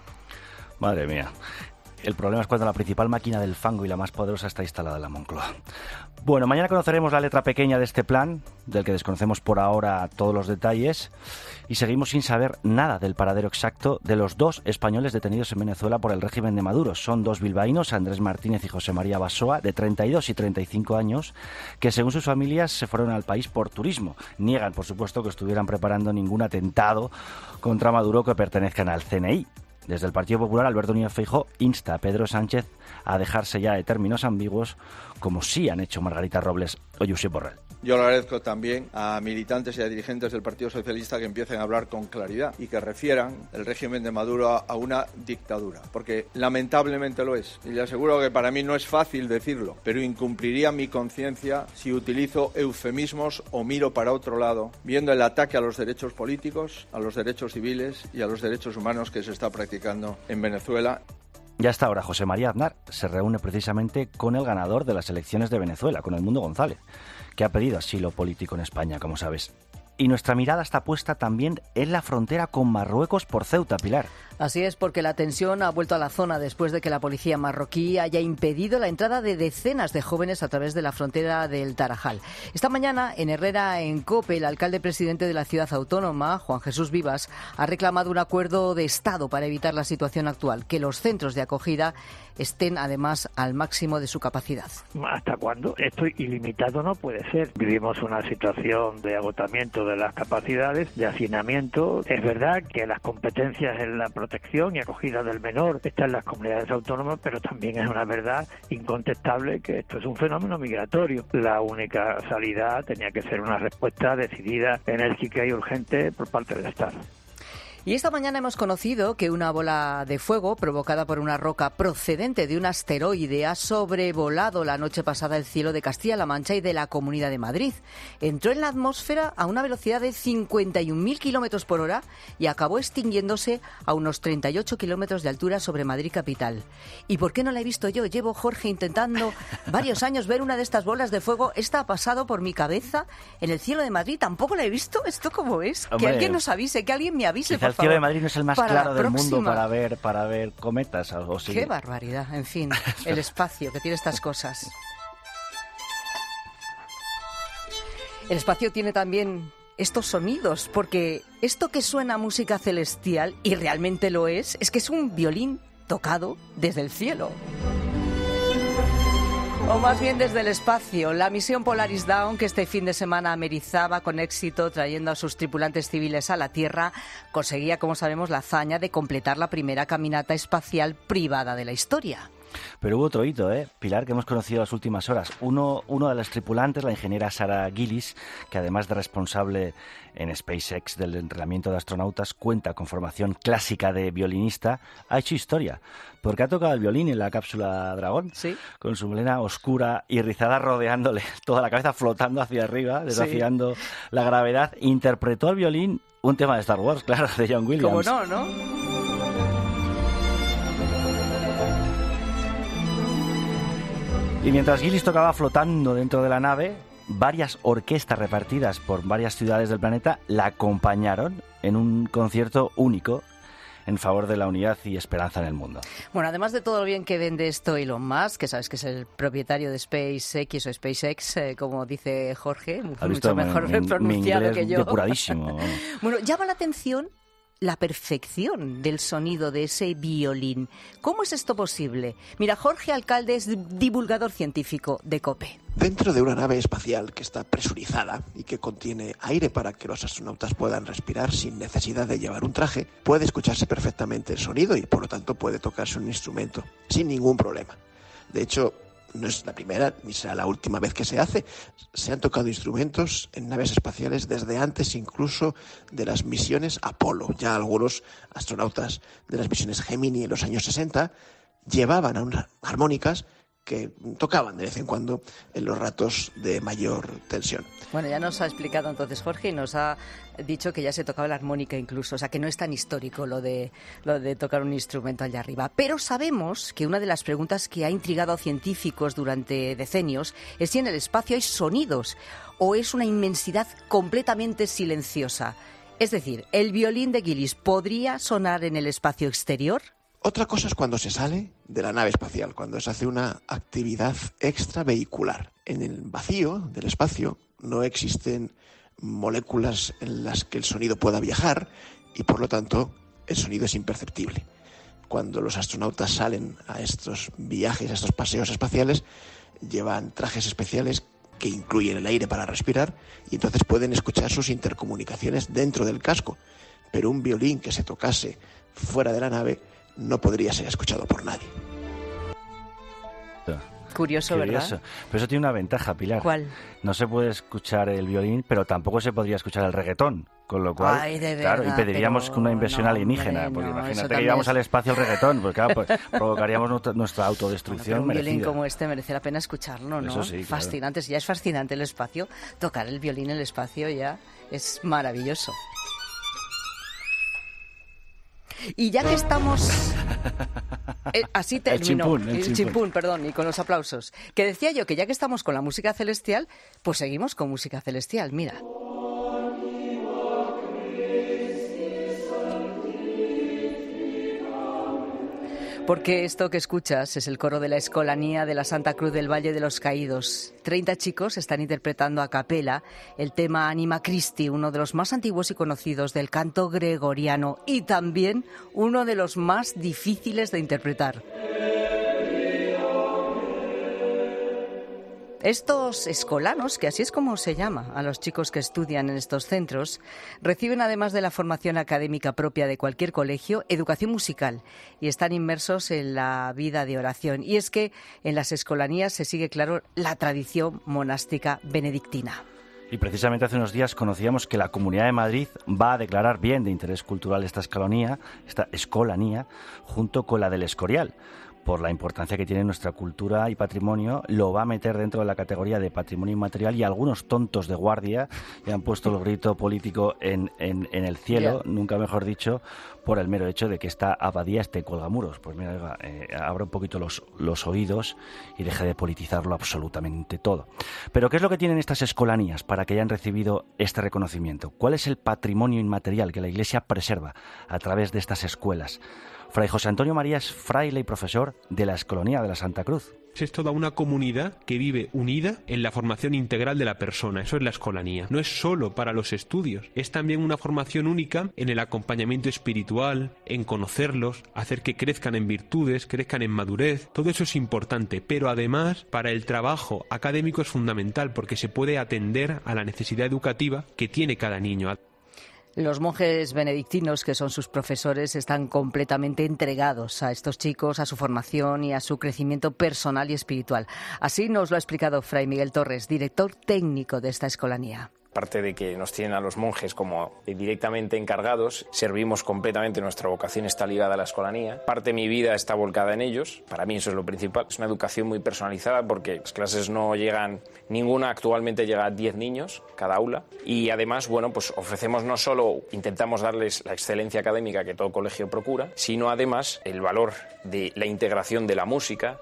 Madre mía. El problema es cuando la principal máquina del fango y la más poderosa está instalada en la Moncloa. Bueno, mañana conoceremos la letra pequeña de este plan, del que desconocemos por ahora todos los detalles, y seguimos sin saber nada del paradero exacto de los 2 españoles detenidos en Venezuela por el régimen de Maduro. Son 2 bilbaínos, Andrés Martínez y José María Basoa, de 32 y 35 años, que según sus familias se fueron al país por turismo. Niegan, por supuesto, que estuvieran preparando ningún atentado contra Maduro que pertenezcan al CNI. Desde el Partido Popular, Alberto Núñez Feijóo insta a Pedro Sánchez a dejarse ya de términos ambiguos, como sí han hecho Margarita Robles o Josep Borrell. Yo le agradezco también a militantes y a dirigentes del Partido Socialista que empiecen a hablar con claridad y que refieran el régimen de Maduro a una dictadura, porque lamentablemente lo es. Y le aseguro que para mí no es fácil decirlo, pero incumpliría mi conciencia si utilizo eufemismos o miro para otro lado, viendo el ataque a los derechos políticos, a los derechos civiles y a los derechos humanos que se está practicando en Venezuela. Ya hasta ahora José María Aznar se reúne precisamente con el ganador de las elecciones de Venezuela, con Edmundo González, que ha pedido asilo político en España, como sabes. Y nuestra mirada está puesta también en la frontera con Marruecos por Ceuta, Pilar. Así es, porque la tensión ha vuelto a la zona después de que la policía marroquí haya impedido la entrada de decenas de jóvenes a través de la frontera del Tarajal. Esta mañana, en Herrera, en COPE, el alcalde presidente de la ciudad autónoma, Juan Jesús Vivas, ha reclamado un acuerdo de Estado para evitar la situación actual, que los centros de acogida estén además al máximo de su capacidad. ¿Hasta cuándo? Esto ilimitado no puede ser. Vivimos una situación de agotamiento de las capacidades, de hacinamiento. Es verdad que las competencias en la protección y acogida del menor están en las comunidades autónomas, pero también es una verdad incontestable que esto es un fenómeno migratorio. La única salida tenía que ser una respuesta decidida, enérgica y urgente por parte del Estado. Y esta mañana hemos conocido que una bola de fuego provocada por una roca procedente de un asteroide ha sobrevolado la noche pasada el cielo de Castilla-La Mancha y de la Comunidad de Madrid. Entró en la atmósfera a una velocidad de 51.000 kilómetros por hora y acabó extinguiéndose a unos 38 kilómetros de altura sobre Madrid capital. ¿Y por qué no la he visto yo? Llevo, Jorge, intentando varios años ver una de estas bolas de fuego. Esta ha pasado por mi cabeza en el cielo de Madrid. Tampoco la he visto. ¿Esto cómo es? Hombre, que alguien nos avise, que alguien me avise, por el cielo favor. de Madrid no es el más claro del mundo para ver cometas. O sí. Qué barbaridad, en fin, el espacio que tiene estas cosas. El espacio tiene también estos sonidos, porque esto que suena a música celestial, y realmente lo es que es un violín tocado desde el cielo. O más bien desde el espacio. La misión Polaris Dawn, que este fin de semana amerizaba con éxito trayendo a sus tripulantes civiles a la Tierra, conseguía, como sabemos, la hazaña de completar la primera caminata espacial privada de la historia. Pero hubo otro hito, Pilar, que hemos conocido en las últimas horas. Uno de los tripulantes, la ingeniera Sarah Gillis, que además de responsable en SpaceX del entrenamiento de astronautas, cuenta con formación clásica de violinista, ha hecho historia, porque ha tocado el violín en la cápsula Dragón, ¿sí?, con su melena oscura y rizada rodeándole toda la cabeza, flotando hacia arriba, desafiando la gravedad. Interpretó al violín un tema de Star Wars, claro, de John Williams. ¿Cómo no? Y mientras Gillis tocaba flotando dentro de la nave, varias orquestas repartidas por varias ciudades del planeta la acompañaron en un concierto único en favor de la unidad y esperanza en el mundo. Bueno, además de todo lo bien que vende esto Elon Musk, que sabes que es el propietario de SpaceX o SpaceX, como dice Jorge, mucho mejor pronunciado que yo. Depuradísimo. Bueno, llama la atención la perfección del sonido de ese violín. ¿Cómo es esto posible? Mira, Jorge Alcalde es divulgador científico de COPE. Dentro de una nave espacial que está presurizada y que contiene aire para que los astronautas puedan respirar sin necesidad de llevar un traje, puede escucharse perfectamente el sonido y por lo tanto puede tocarse un instrumento sin ningún problema. De hecho, no es la primera ni será la última vez que se hace. Se han tocado instrumentos en naves espaciales desde antes incluso de las misiones Apolo. Ya algunos astronautas de las misiones Gemini en los años 60 llevaban a unas armónicas que tocaban de vez en cuando en los ratos de mayor tensión. Bueno, ya nos ha explicado entonces Jorge y nos ha dicho que ya se tocaba la armónica incluso, o sea que no es tan histórico lo de tocar un instrumento allá arriba. Pero sabemos que una de las preguntas que ha intrigado a científicos durante decenios es si en el espacio hay sonidos o es una inmensidad completamente silenciosa. Es decir, ¿el violín de Gillis podría sonar en el espacio exterior? Otra cosa es cuando se sale de la nave espacial, cuando se hace una actividad extravehicular. En el vacío del espacio no existen moléculas en las que el sonido pueda viajar y por lo tanto el sonido es imperceptible. Cuando los astronautas salen a estos viajes, a estos paseos espaciales, llevan trajes especiales que incluyen el aire para respirar y entonces pueden escuchar sus intercomunicaciones dentro del casco. Pero un violín que se tocase fuera de la nave no podría ser escuchado por nadie. Curioso, ¿verdad? Pero eso tiene una ventaja, Pilar. ¿Cuál? No se puede escuchar el violín, pero tampoco se podría escuchar el reggaetón. Con lo cual, ay, de claro, verdad, y pediríamos una inversión alienígena, porque imagínate que íbamos al espacio el reggaetón, porque claro, pues, provocaríamos nuestra autodestrucción. Bueno, un merecida. violín como este merece la pena escucharlo, ¿no? Eso sí, fascinante, claro. Si ya es fascinante el espacio, tocar el violín en el espacio ya es maravilloso. Y ya que estamos... así terminó. El chimpún, perdón, y con los aplausos. Que decía yo que ya que estamos con la música celestial, pues seguimos con música celestial, mira. Porque esto que escuchas es el coro de la Escolanía de la Santa Cruz del Valle de los Caídos. 30 chicos están interpretando a capela el tema Anima Christi, uno de los más antiguos y conocidos del canto gregoriano y también uno de los más difíciles de interpretar. Estos escolanos, que así es como se llama a los chicos que estudian en estos centros, reciben además de la formación académica propia de cualquier colegio, educación musical y están inmersos en la vida de oración. Y es que en las escolanías se sigue, claro, la tradición monástica benedictina. Y precisamente hace unos días conocíamos que la Comunidad de Madrid va a declarar bien de interés cultural esta escolanía, junto con la del Escorial. Por la importancia que tiene nuestra cultura y patrimonio, lo va a meter dentro de la categoría de patrimonio inmaterial y algunos tontos de guardia ya han puesto el grito político en el cielo, nunca mejor dicho, por el mero hecho de que esta abadía esté colgamuros. Pues mira, abra un poquito los oídos y deje de politizarlo absolutamente todo. Pero ¿qué es lo que tienen estas escolanías para que hayan recibido este reconocimiento? ¿Cuál es el patrimonio inmaterial que la Iglesia preserva a través de estas escuelas? Fray José Antonio María es fraile y profesor de la Escolanía de la Santa Cruz. Es toda una comunidad que vive unida en la formación integral de la persona. Eso es la escolanía. No es solo para los estudios, es también una formación única en el acompañamiento espiritual, en conocerlos, hacer que crezcan en virtudes, crezcan en madurez. Todo eso es importante, pero además para el trabajo académico es fundamental porque se puede atender a la necesidad educativa que tiene cada niño. Los monjes benedictinos, que son sus profesores, están completamente entregados a estos chicos, a su formación y a su crecimiento personal y espiritual. Así nos lo ha explicado Fray Miguel Torres, director técnico de esta escolanía. Aparte de que nos tienen a los monjes como directamente encargados, servimos completamente, nuestra vocación está ligada a la escolanía. Parte de mi vida está volcada en ellos, para mí eso es lo principal. Es una educación muy personalizada porque las clases no llegan, ninguna actualmente llega a 10 niños cada aula. Y además, bueno, pues ofrecemos no solo, intentamos darles la excelencia académica que todo colegio procura, sino además el valor de la integración de la música.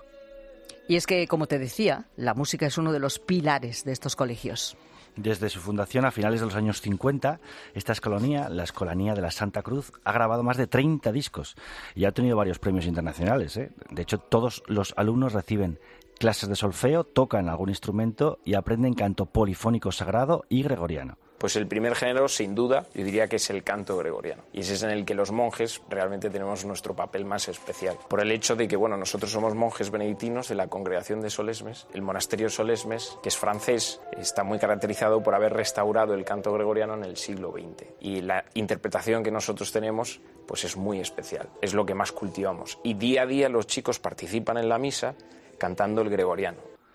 Y es que, como te decía, la música es uno de los pilares de estos colegios. Desde su fundación a finales de los años 50, esta escolanía, la Escolanía de la Santa Cruz, ha grabado más de 30 discos y ha tenido varios premios internacionales, ¿eh? De hecho, todos los alumnos reciben clases de solfeo, tocan algún instrumento y aprenden canto polifónico sagrado y gregoriano. Pues el primer género, sin duda, yo diría que es el canto gregoriano. Y ese es en el que los monjes realmente tenemos nuestro papel más especial. Por el hecho de que, bueno, nosotros somos monjes benedictinos de la congregación de Solesmes. El monasterio Solesmes, que es francés, está muy caracterizado por haber restaurado el canto gregoriano en el siglo XX. Y la interpretación que nosotros tenemos, pues es muy especial. Es lo que más cultivamos. Y día a día los chicos participan en la misa cantando el gregoriano.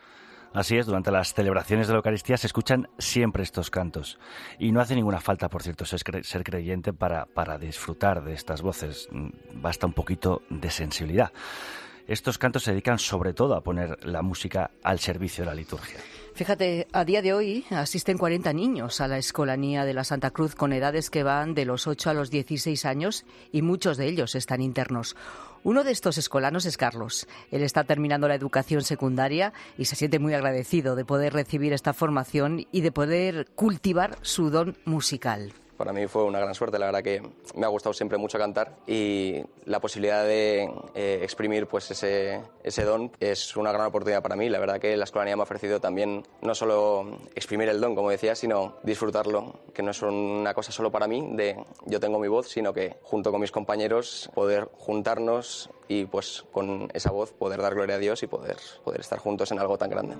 Así es, durante las celebraciones de la Eucaristía se escuchan siempre estos cantos. Y no hace ninguna falta, por cierto, ser creyente para disfrutar de estas voces. Basta un poquito de sensibilidad. Estos cantos se dedican sobre todo a poner la música al servicio de la liturgia. Fíjate, a día de hoy asisten 40 niños a la Escolanía de la Santa Cruz con edades que van de los 8 a los 16 años y muchos de ellos están internos. Uno de estos escolanos es Carlos. Él está terminando la educación secundaria y se siente muy agradecido de poder recibir esta formación y de poder cultivar su don musical. Para mí fue una gran suerte, la verdad que me ha gustado siempre mucho cantar y la posibilidad de exprimir pues ese don es una gran oportunidad para mí. La verdad que la escolanía me ha ofrecido también no solo exprimir el don, como decía, sino disfrutarlo, que no es una cosa solo para mí, de yo tengo mi voz, sino que junto con mis compañeros poder juntarnos y pues con esa voz poder dar gloria a Dios y poder estar juntos en algo tan grande.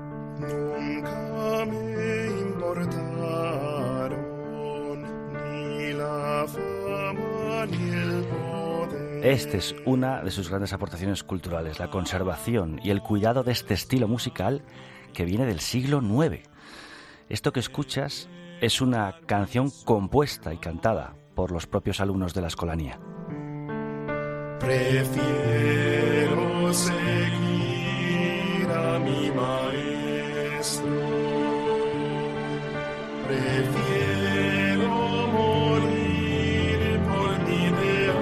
Nunca me importaron ni la fama ni el poder. Esta es una de sus grandes aportaciones culturales, la conservación y el cuidado de este estilo musical que viene del siglo IX. Esto que escuchas es una canción compuesta y cantada por los propios alumnos de la escolanía. Prefiero seguir a mi maestro. Prefiero morir por mi ideal.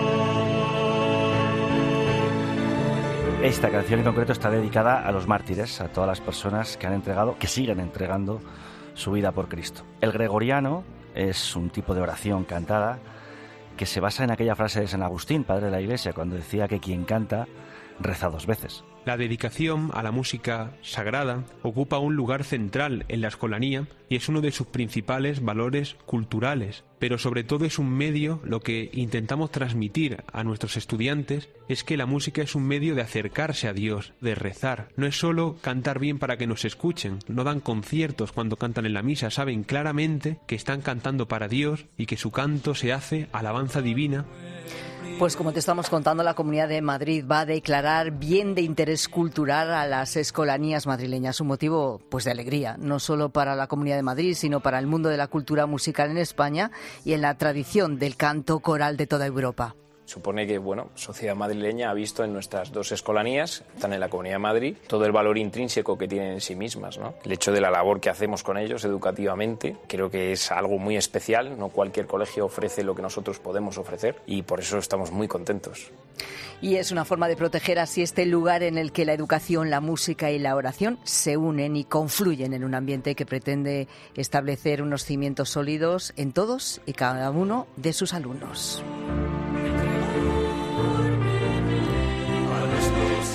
Esta canción en concreto está dedicada a los mártires, a todas las personas que han entregado, que siguen entregando su vida por Cristo. El gregoriano es un tipo de oración cantada que se basa en aquella frase de San Agustín, padre de la Iglesia, cuando decía que quien canta reza 2 veces. La dedicación a la música sagrada ocupa un lugar central en la escolanía y es uno de sus principales valores culturales, pero sobre todo es un medio, lo que intentamos transmitir a nuestros estudiantes es que la música es un medio de acercarse a Dios, de rezar. No es solo cantar bien para que nos escuchen, no dan conciertos cuando cantan en la misa, saben claramente que están cantando para Dios y que su canto se hace alabanza divina. Pues como te estamos contando, la Comunidad de Madrid va a declarar bien de interés cultural a las escolanías madrileñas. Un motivo pues de alegría, no solo para la Comunidad de Madrid, sino para el mundo de la cultura musical en España y en la tradición del canto coral de toda Europa. Supone que, bueno, Sociedad Madrileña ha visto en nuestras 2 escolanías, están en la Comunidad de Madrid, todo el valor intrínseco que tienen en sí mismas, ¿no? El hecho de la labor que hacemos con ellos educativamente, creo que es algo muy especial, no cualquier colegio ofrece lo que nosotros podemos ofrecer y por eso estamos muy contentos. Y es una forma de proteger así este lugar en el que la educación, la música y la oración se unen y confluyen en un ambiente que pretende establecer unos cimientos sólidos en todos y cada uno de sus alumnos. Y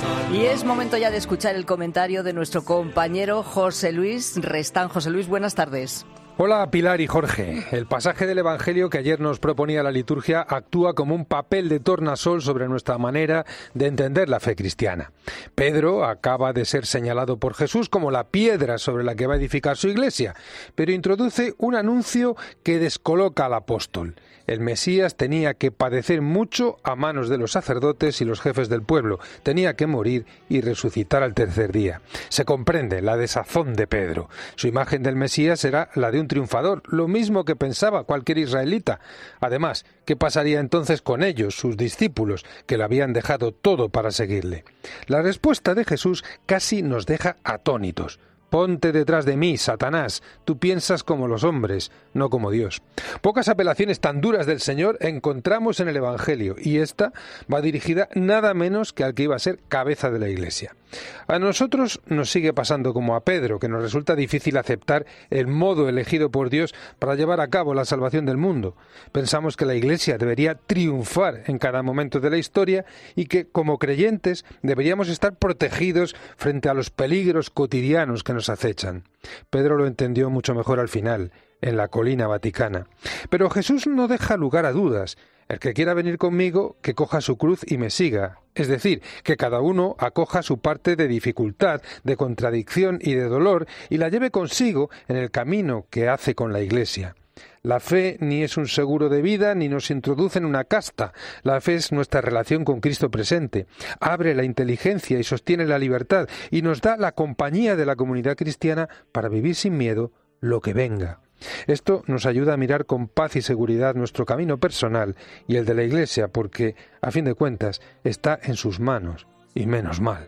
Y es momento ya de escuchar el comentario de nuestro compañero José Luis Restán. José Luis, buenas tardes. Hola Pilar y Jorge. El pasaje del Evangelio que ayer nos proponía la liturgia actúa como un papel de tornasol sobre nuestra manera de entender la fe cristiana. Pedro acaba de ser señalado por Jesús como la piedra sobre la que va a edificar su iglesia, pero introduce un anuncio que descoloca al apóstol. El Mesías tenía que padecer mucho a manos de los sacerdotes y los jefes del pueblo, tenía que morir y resucitar al tercer día. Se comprende la desazón de Pedro. Su imagen del Mesías era la de un triunfador, lo mismo que pensaba cualquier israelita. Además, ¿qué pasaría entonces con ellos, sus discípulos, que lo habían dejado todo para seguirle? La respuesta de Jesús casi nos deja atónitos. Ponte detrás de mí, Satanás. Tú piensas como los hombres, no como Dios. Pocas apelaciones tan duras del Señor encontramos en el Evangelio, y esta va dirigida nada menos que al que iba a ser cabeza de la Iglesia. A nosotros nos sigue pasando como a Pedro, que nos resulta difícil aceptar el modo elegido por Dios para llevar a cabo la salvación del mundo. Pensamos que la Iglesia debería triunfar en cada momento de la historia y que, como creyentes, deberíamos estar protegidos frente a los peligros cotidianos que nos acechan. Pedro lo entendió mucho mejor al final, en la colina vaticana. Pero Jesús no deja lugar a dudas. El que quiera venir conmigo, que coja su cruz y me siga. Es decir, que cada uno acoja su parte de dificultad, de contradicción y de dolor y la lleve consigo en el camino que hace con la Iglesia. La fe ni es un seguro de vida ni nos introduce en una casta. La fe es nuestra relación con Cristo presente. Abre la inteligencia y sostiene la libertad y nos da la compañía de la comunidad cristiana para vivir sin miedo lo que venga. Esto nos ayuda a mirar con paz y seguridad nuestro camino personal y el de la Iglesia, porque, a fin de cuentas, está en sus manos, y menos mal.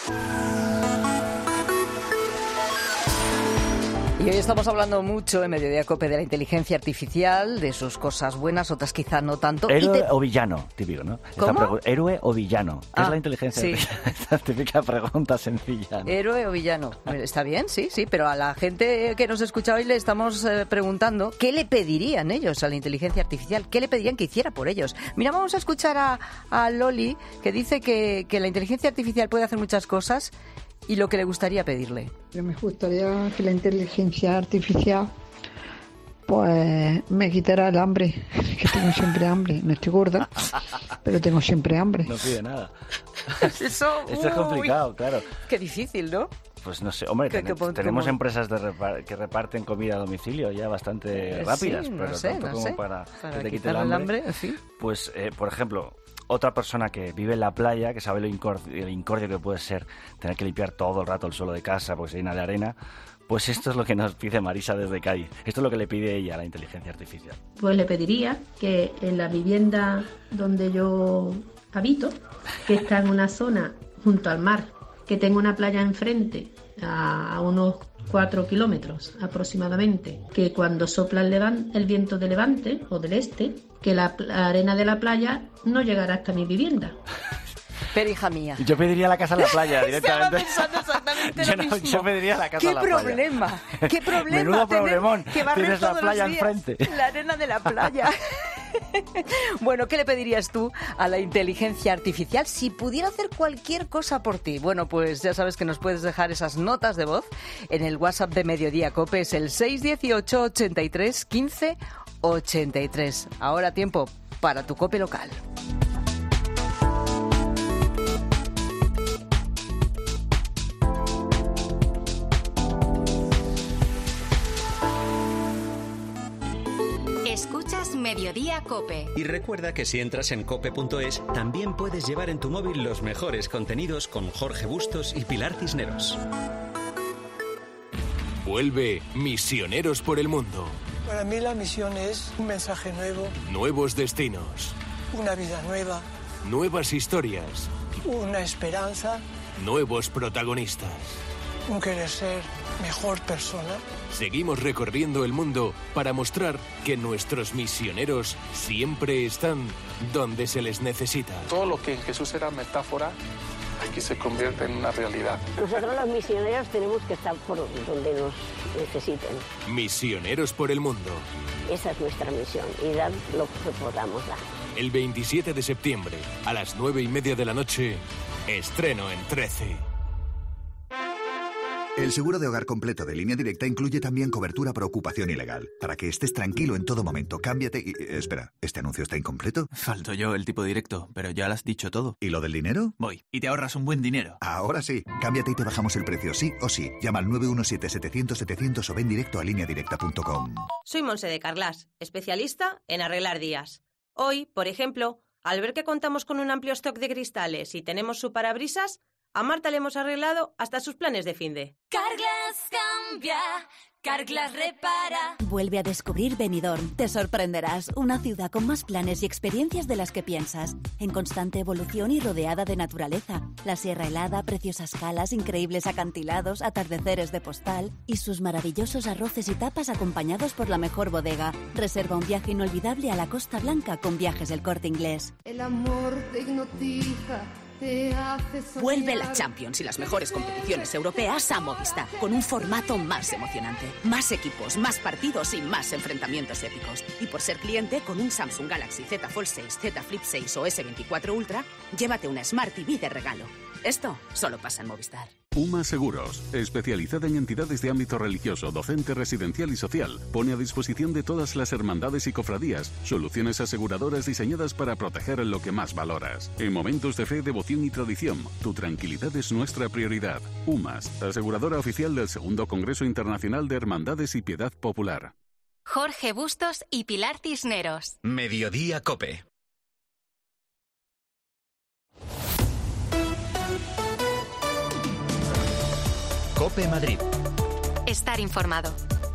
Y hoy estamos hablando mucho en Mediodía Cope de la inteligencia artificial, de sus cosas buenas, otras quizás no tanto. Héroe o villano, típico, ¿no? ¿Cómo? Héroe o villano. ¿Qué es la inteligencia sí. artificial? Típica pregunta sencilla, ¿no? Héroe o villano. Está bien, sí, pero a la gente que nos escucha hoy le estamos preguntando qué le pedirían ellos a la inteligencia artificial, qué le pedirían que hiciera por ellos. Mira, vamos a escuchar a Loli, que dice que la inteligencia artificial puede hacer muchas cosas y lo que le gustaría pedirle. Me gustaría que la inteligencia artificial pues me quitara el hambre, que tengo siempre hambre. No estoy gorda, pero tengo siempre hambre. No pide nada. Eso es complicado, claro. Qué difícil, ¿no? Pues no sé, hombre, tenemos empresas que reparten comida a domicilio ya bastante rápidas, pero no sé, tanto como sé. para que te quite el el hambre, en fin. Pues, por ejemplo, otra persona que vive en la playa, que sabe el incordio que puede ser tener que limpiar todo el rato el suelo de casa porque se llena de arena, pues esto es lo que nos pide Marisa desde Cádiz. Esto es lo que le pide ella a la inteligencia artificial. Pues le pediría que en la vivienda donde yo habito, que está en una zona junto al mar, que tengo una playa enfrente a unos 4 kilómetros aproximadamente, que cuando sopla el viento de levante o del este, que la arena de la playa no llegará hasta mi vivienda. Pero hija mía. Yo pediría la casa en la playa directamente. Estaba pensando exactamente lo mismo. Yo pediría la casa en la playa. ¿Qué problema? Menudo problemón. Que barrer tienes la todos playa los días enfrente. la arena de la playa. Bueno, ¿qué le pedirías tú a la inteligencia artificial si pudiera hacer cualquier cosa por ti? Bueno, pues ya sabes que nos puedes dejar esas notas de voz en el WhatsApp de Mediodía Cope, es el 618 83 15 83. Ahora tiempo para tu Cope local. Escuchas Mediodía Cope. Y recuerda que si entras en cope.es, también puedes llevar en tu móvil los mejores contenidos con Jorge Bustos y Pilar Cisneros. Vuelve Misioneros por el Mundo. Para mí la misión es un mensaje nuevo. Nuevos destinos. Una vida nueva. Nuevas historias. Una esperanza. Nuevos protagonistas. Un querer ser mejor persona. Seguimos recorriendo el mundo para mostrar que nuestros misioneros siempre están donde se les necesita. Todo lo que en Jesús era metáfora, aquí se convierte en una realidad. Nosotros los misioneros tenemos que estar por donde nos necesiten. Misioneros por el mundo. Esa es nuestra misión y dar lo que podamos dar. El 27 de septiembre, a las 9:30 de la noche, estreno en 13. El seguro de hogar completo de Línea Directa incluye también cobertura por ocupación ilegal. Para que estés tranquilo en todo momento, cámbiate y... Espera, ¿este anuncio está incompleto? Falto yo, el tipo directo, pero ya lo has dicho todo. ¿Y lo del dinero? Voy, y te ahorras un buen dinero. Ahora sí. Cámbiate y te bajamos el precio, sí o sí. Llama al 917-700-700 o ven directo a lineadirecta.com. Soy Monse de Carglass, especialista en arreglar días. Hoy, por ejemplo, al ver que contamos con un amplio stock de cristales y tenemos su parabrisas, a Marta le hemos arreglado hasta sus planes de finde. Carglass cambia, Carglass repara. Vuelve a descubrir Benidorm. Te sorprenderás. Una ciudad con más planes y experiencias de las que piensas. En constante evolución y rodeada de naturaleza. La sierra helada, preciosas calas, increíbles acantilados, atardeceres de postal y sus maravillosos arroces y tapas acompañados por la mejor bodega. Reserva un viaje inolvidable a la Costa Blanca con Viajes El Corte Inglés. El amor te hipnotiza. Vuelve la Champions y las mejores competiciones europeas a Movistar, con un formato más emocionante. Más equipos, más partidos y más enfrentamientos épicos. Y por ser cliente, con un Samsung Galaxy Z Fold 6, Z Flip 6 o S24 Ultra, llévate una Smart TV de regalo. Esto solo pasa en Movistar. UMA Seguros, especializada en entidades de ámbito religioso, docente, residencial y social, pone a disposición de todas las hermandades y cofradías soluciones aseguradoras diseñadas para proteger lo que más valoras. En momentos de fe, devoción y tradición, tu tranquilidad es nuestra prioridad. UMAS, aseguradora oficial del Segundo Congreso Internacional de Hermandades y Piedad Popular. Jorge Bustos y Pilar Cisneros. Mediodía COPE. COPE Madrid. Estar informado.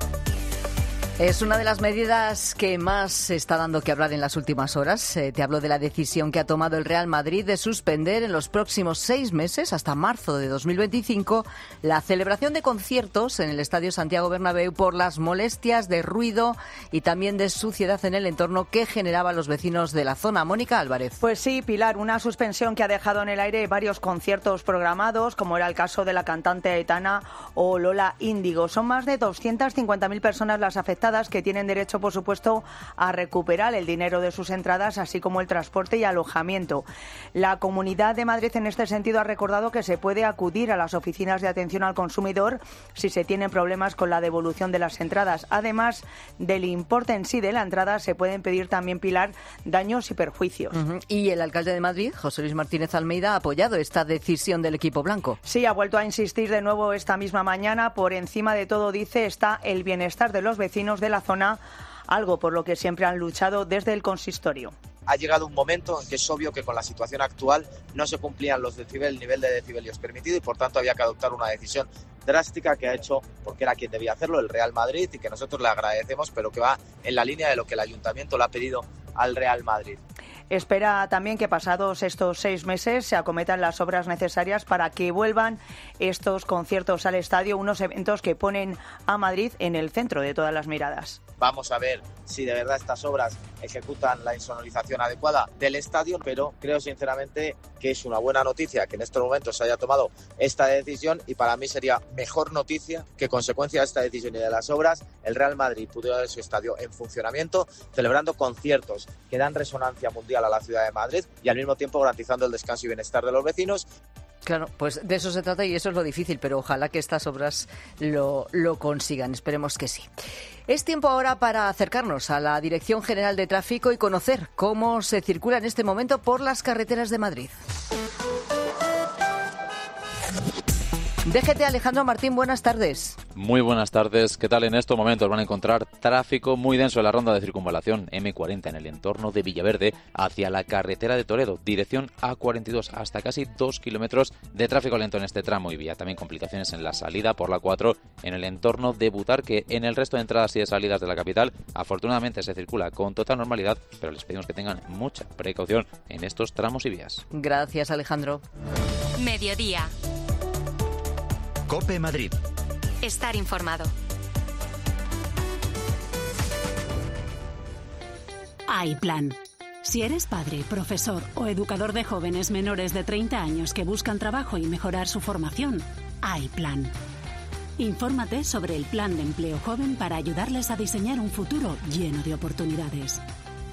Es una de las medidas que más se está dando que hablar en las últimas horas. Te hablo de la decisión que ha tomado el Real Madrid de suspender en los próximos 6 meses, hasta marzo de 2025, la celebración de conciertos en el Estadio Santiago Bernabéu por las molestias de ruido y también de suciedad en el entorno que generaban los vecinos de la zona. Mónica Álvarez. Pues sí, Pilar, una suspensión que ha dejado en el aire varios conciertos programados, como era el caso de la cantante Aitana o Lola Índigo. Son más de 250.000 personas las afectadas, que tienen derecho, por supuesto, a recuperar el dinero de sus entradas, así como el transporte y alojamiento. La Comunidad de Madrid, en este sentido, ha recordado que se puede acudir a las oficinas de atención al consumidor si se tienen problemas con la devolución de las entradas. Además del importe en sí de la entrada, se pueden pedir también, Pilar, daños y perjuicios. Y el alcalde de Madrid, José Luis Martínez Almeida, ha apoyado esta decisión del equipo blanco. Sí, ha vuelto a insistir de nuevo esta misma mañana. Por encima de todo, dice, está el bienestar de los vecinos de la zona, algo por lo que siempre han luchado desde el consistorio. Ha llegado un momento en que es obvio que con la situación actual no se cumplían los el nivel de decibelios permitido y por tanto había que adoptar una decisión drástica que ha hecho, porque era quien debía hacerlo, el Real Madrid, y que nosotros le agradecemos, pero que va en la línea de lo que el Ayuntamiento le ha pedido al Real Madrid. Espera también que pasados estos 6 meses se acometan las obras necesarias para que vuelvan estos conciertos al estadio, unos eventos que ponen a Madrid en el centro de todas las miradas. Vamos a ver si de verdad estas obras ejecutan la insonorización adecuada del estadio, pero creo sinceramente que es una buena noticia que en estos momentos se haya tomado esta decisión, y para mí sería mejor noticia que, consecuencia de esta decisión y de las obras, el Real Madrid pudiera ver su estadio en funcionamiento, celebrando conciertos que dan resonancia mundial a la ciudad de Madrid y al mismo tiempo garantizando el descanso y bienestar de los vecinos. Claro, pues de eso se trata y eso es lo difícil, pero ojalá que estas obras lo consigan, esperemos que sí. Es tiempo ahora para acercarnos a la Dirección General de Tráfico y conocer cómo se circula en este momento por las carreteras de Madrid. DGT, Alejandro Martín, buenas tardes. Muy buenas tardes. ¿Qué tal? En estos momentos van a encontrar tráfico muy denso en la ronda de circunvalación M40 en el entorno de Villaverde hacia la carretera de Toledo, dirección A42, hasta casi 2 kilómetros de tráfico lento en este tramo y vía. También complicaciones en la salida por la 4 en el entorno de Butarque. En el resto de entradas y de salidas de la capital, afortunadamente se circula con total normalidad, pero les pedimos que tengan mucha precaución en estos tramos y vías. Gracias, Alejandro. Mediodía. COPE Madrid. Estar informado. Hay plan. Si eres padre, profesor o educador de jóvenes menores de 30 años que buscan trabajo y mejorar su formación, hay plan. Infórmate sobre el Plan de Empleo Joven para ayudarles a diseñar un futuro lleno de oportunidades.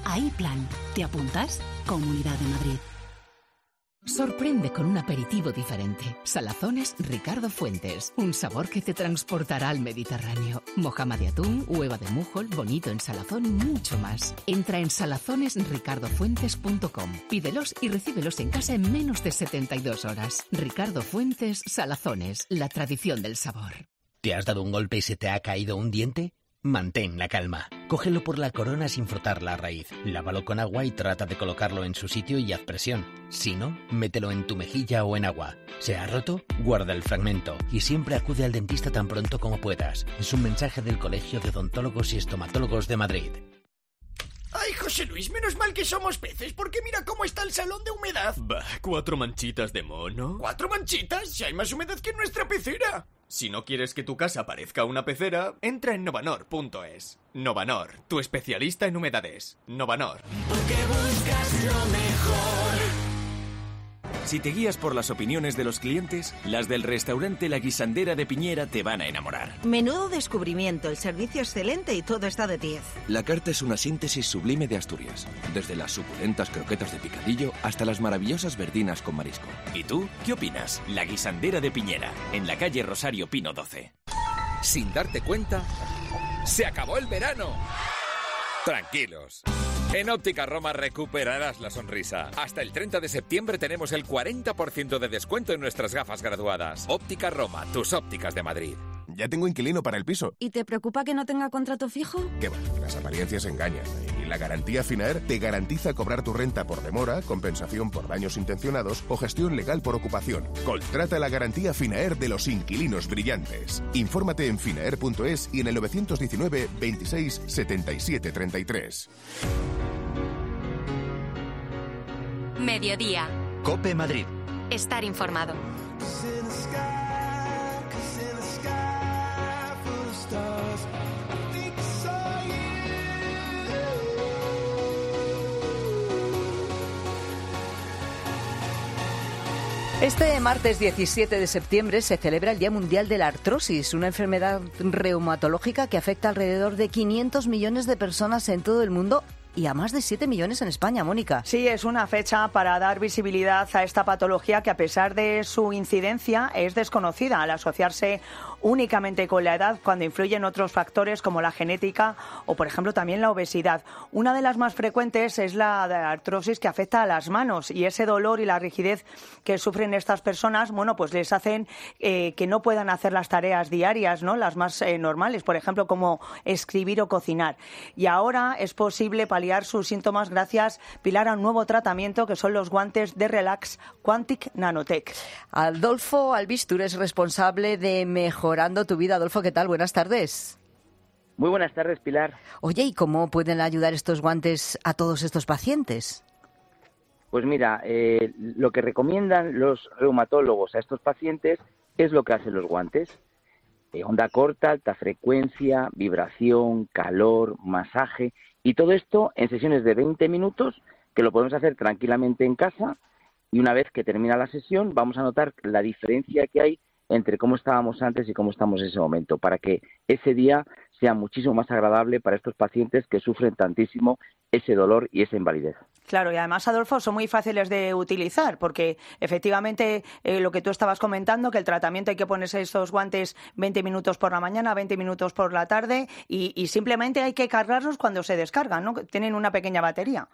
iPlan. ¿Te apuntas? Comunidad de Madrid. Sorprende con un aperitivo diferente. Salazones Ricardo Fuentes. Un sabor que te transportará al Mediterráneo. Mojama de atún, hueva de mújol, bonito en salazón y mucho más. Entra en salazonesricardofuentes.com. Pídelos y recíbelos en casa en menos de 72 horas. Ricardo Fuentes Salazones. La tradición del sabor. ¿Te has dado un golpe y se te ha caído un diente? Mantén la calma. Cógelo por la corona sin frotar la raíz. Lávalo con agua y trata de colocarlo en su sitio y haz presión. Si no, mételo en tu mejilla o en agua. ¿Se ha roto? Guarda el fragmento y siempre acude al dentista tan pronto como puedas. Es un mensaje del Colegio de Odontólogos y Estomatólogos de Madrid. Ay, José Luis, menos mal que somos peces, porque mira cómo está el salón de humedad. Bah, 4 manchitas de mono. ¿4 manchitas? Si hay más humedad que en nuestra pecera. Si no quieres que tu casa parezca una pecera, entra en novanor.es. Novanor, tu especialista en humedades. Novanor. Porque buscas lo mejor. Si te guías por las opiniones de los clientes, las del restaurante La Guisandera de Piñera te van a enamorar. Menudo descubrimiento, el servicio excelente y todo está de 10. La carta es una síntesis sublime de Asturias, desde las suculentas croquetas de picadillo hasta las maravillosas verdinas con marisco. ¿Y tú qué opinas? La Guisandera de Piñera, en la calle Rosario Pino 12. Sin darte cuenta, ¡se acabó el verano! Tranquilos. En Óptica Roma recuperarás la sonrisa. Hasta el 30 de septiembre tenemos el 40% de descuento en nuestras gafas graduadas. Óptica Roma, tus ópticas de Madrid. Ya tengo inquilino para el piso. ¿Y te preocupa que no tenga contrato fijo? ¿Qué va? Las apariencias engañan. Y la garantía Finaer te garantiza cobrar tu renta por demora, compensación por daños intencionados o gestión legal por ocupación. Contrata la garantía Finaer de los inquilinos brillantes. Infórmate en finaer.es y en el 919 26 77 33. Mediodía. COPE Madrid. Estar informado. Este martes 17 de septiembre se celebra el Día Mundial de la Artrosis, una enfermedad reumatológica que afecta alrededor de 500 millones de personas en todo el mundo y a más de 7 millones en España, Mónica. Sí, es una fecha para dar visibilidad a esta patología que, a pesar de su incidencia, es desconocida al asociarse únicamente con la edad, cuando influyen otros factores como la genética o, por ejemplo, también la obesidad. Una de las más frecuentes es la de artrosis, que afecta a las manos, y ese dolor y la rigidez que sufren estas personas, bueno, pues les hacen que no puedan hacer las tareas diarias, ¿no?, las más normales, por ejemplo, como escribir o cocinar. Y ahora es posible paliar sus síntomas gracias, Pilar, a un nuevo tratamiento que son los guantes de Relax Quantic Nanotech. Adolfo Albistur es responsable de Mejorando tu Vida. Adolfo, ¿qué tal? Buenas tardes. Muy buenas tardes, Pilar. Oye, ¿y cómo pueden ayudar estos guantes a todos estos pacientes? Pues mira, lo que recomiendan los reumatólogos a estos pacientes es lo que hacen los guantes. Onda corta, alta frecuencia, vibración, calor, masaje, y todo esto en sesiones de 20 minutos que lo podemos hacer tranquilamente en casa, y una vez que termina la sesión vamos a notar la diferencia que hay entre cómo estábamos antes y cómo estamos en ese momento, para que ese día sea muchísimo más agradable para estos pacientes que sufren tantísimo ese dolor y esa invalidez. Claro, y además, Adolfo, son muy fáciles de utilizar, porque efectivamente lo que tú estabas comentando, que el tratamiento hay que ponerse estos guantes 20 minutos por la mañana, 20 minutos por la tarde, y simplemente hay que cargarlos cuando se descargan, ¿no? Tienen una pequeña batería.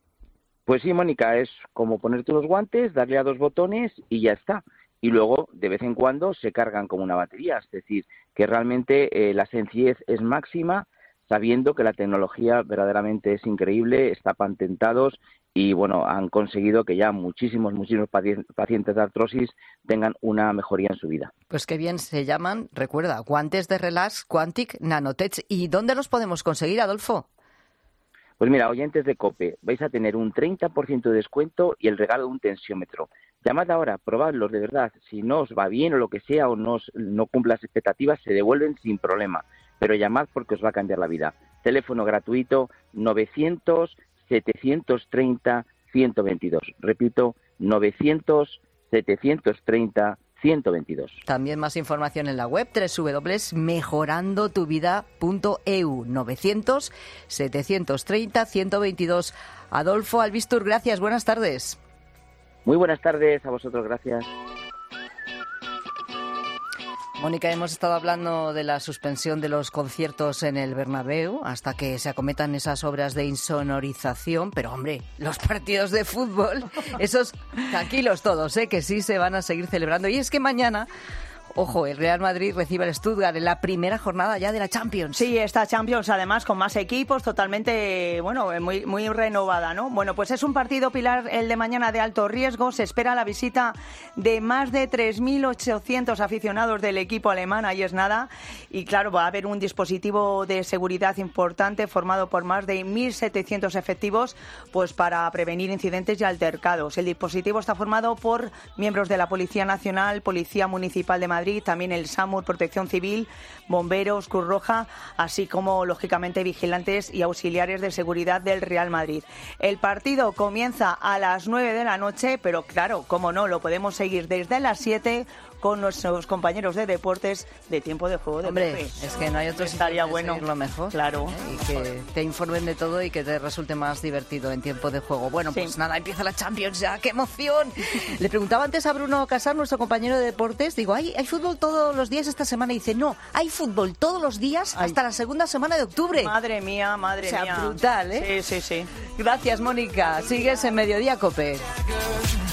Pues sí, Mónica, es como ponerte unos guantes, darle a 2 botones y ya está. Y luego, de vez en cuando, se cargan como una batería. Es decir, que realmente la sencillez es máxima, sabiendo que la tecnología verdaderamente es increíble, está patentados y, bueno, han conseguido que ya muchísimos pacientes de artrosis tengan una mejoría en su vida. Pues qué bien, se llaman, recuerda, guantes de Relax Quantic Nanotech. ¿Y dónde los podemos conseguir, Adolfo? Pues mira, oyentes de COPE, vais a tener un 30% de descuento y el regalo de un tensiómetro. Llamad ahora, probadlos de verdad. Si no os va bien o lo que sea, o no cumple las expectativas, se devuelven sin problema. Pero llamad porque os va a cambiar la vida. Teléfono gratuito 900-730-122. Repito, 900-730-122. 122. También más información en la web www.mejorandotuvida.eu 900-730-122. Adolfo Albistur, gracias, buenas tardes. Muy buenas tardes a vosotros, gracias. Mónica, hemos estado hablando de la suspensión de los conciertos en el Bernabéu hasta que se acometan esas obras de insonorización, pero hombre, los partidos de fútbol, esos tranquilos todos, que sí se van a seguir celebrando. Y es que mañana, ojo, el Real Madrid recibe al Stuttgart en la primera jornada ya de la Champions. Sí, esta Champions además con más equipos, totalmente, muy renovada, ¿no? Bueno, pues es un partido, Pilar, el de mañana de alto riesgo. Se espera la visita de más de 3.800 aficionados del equipo alemán, ahí es nada. Y claro, va a haber un dispositivo de seguridad importante formado por más de 1.700 efectivos, pues para prevenir incidentes y altercados. El dispositivo está formado por miembros de la Policía Nacional, Policía Municipal de Madrid, también el SAMUR, Protección Civil, Bomberos, Cruz Roja, así como, lógicamente, vigilantes y auxiliares de seguridad del Real Madrid. El partido comienza a las 9 de la noche, pero claro, cómo no, lo podemos seguir desde las 7 con nuestros compañeros de deportes de Tiempo de Juego de Hombre, Pepe. es que no hay otro sitio Estaría que bueno. seguirlo mejor. Claro. Y que te informen de todo y que te resulte más divertido en Tiempo de Juego. Bueno, pues Sí. nada, empieza la Champions ya, ¡qué emoción! Le preguntaba antes a Bruno Casar, nuestro compañero de deportes, digo, ¿hay fútbol todos los días esta semana? Y dice, no, hay fútbol todos los días hasta la segunda semana de octubre. Madre mía, madre mía. O sea, brutal, ¿eh? Sí. Gracias, Mónica. Sigues en Mediodía, COPE.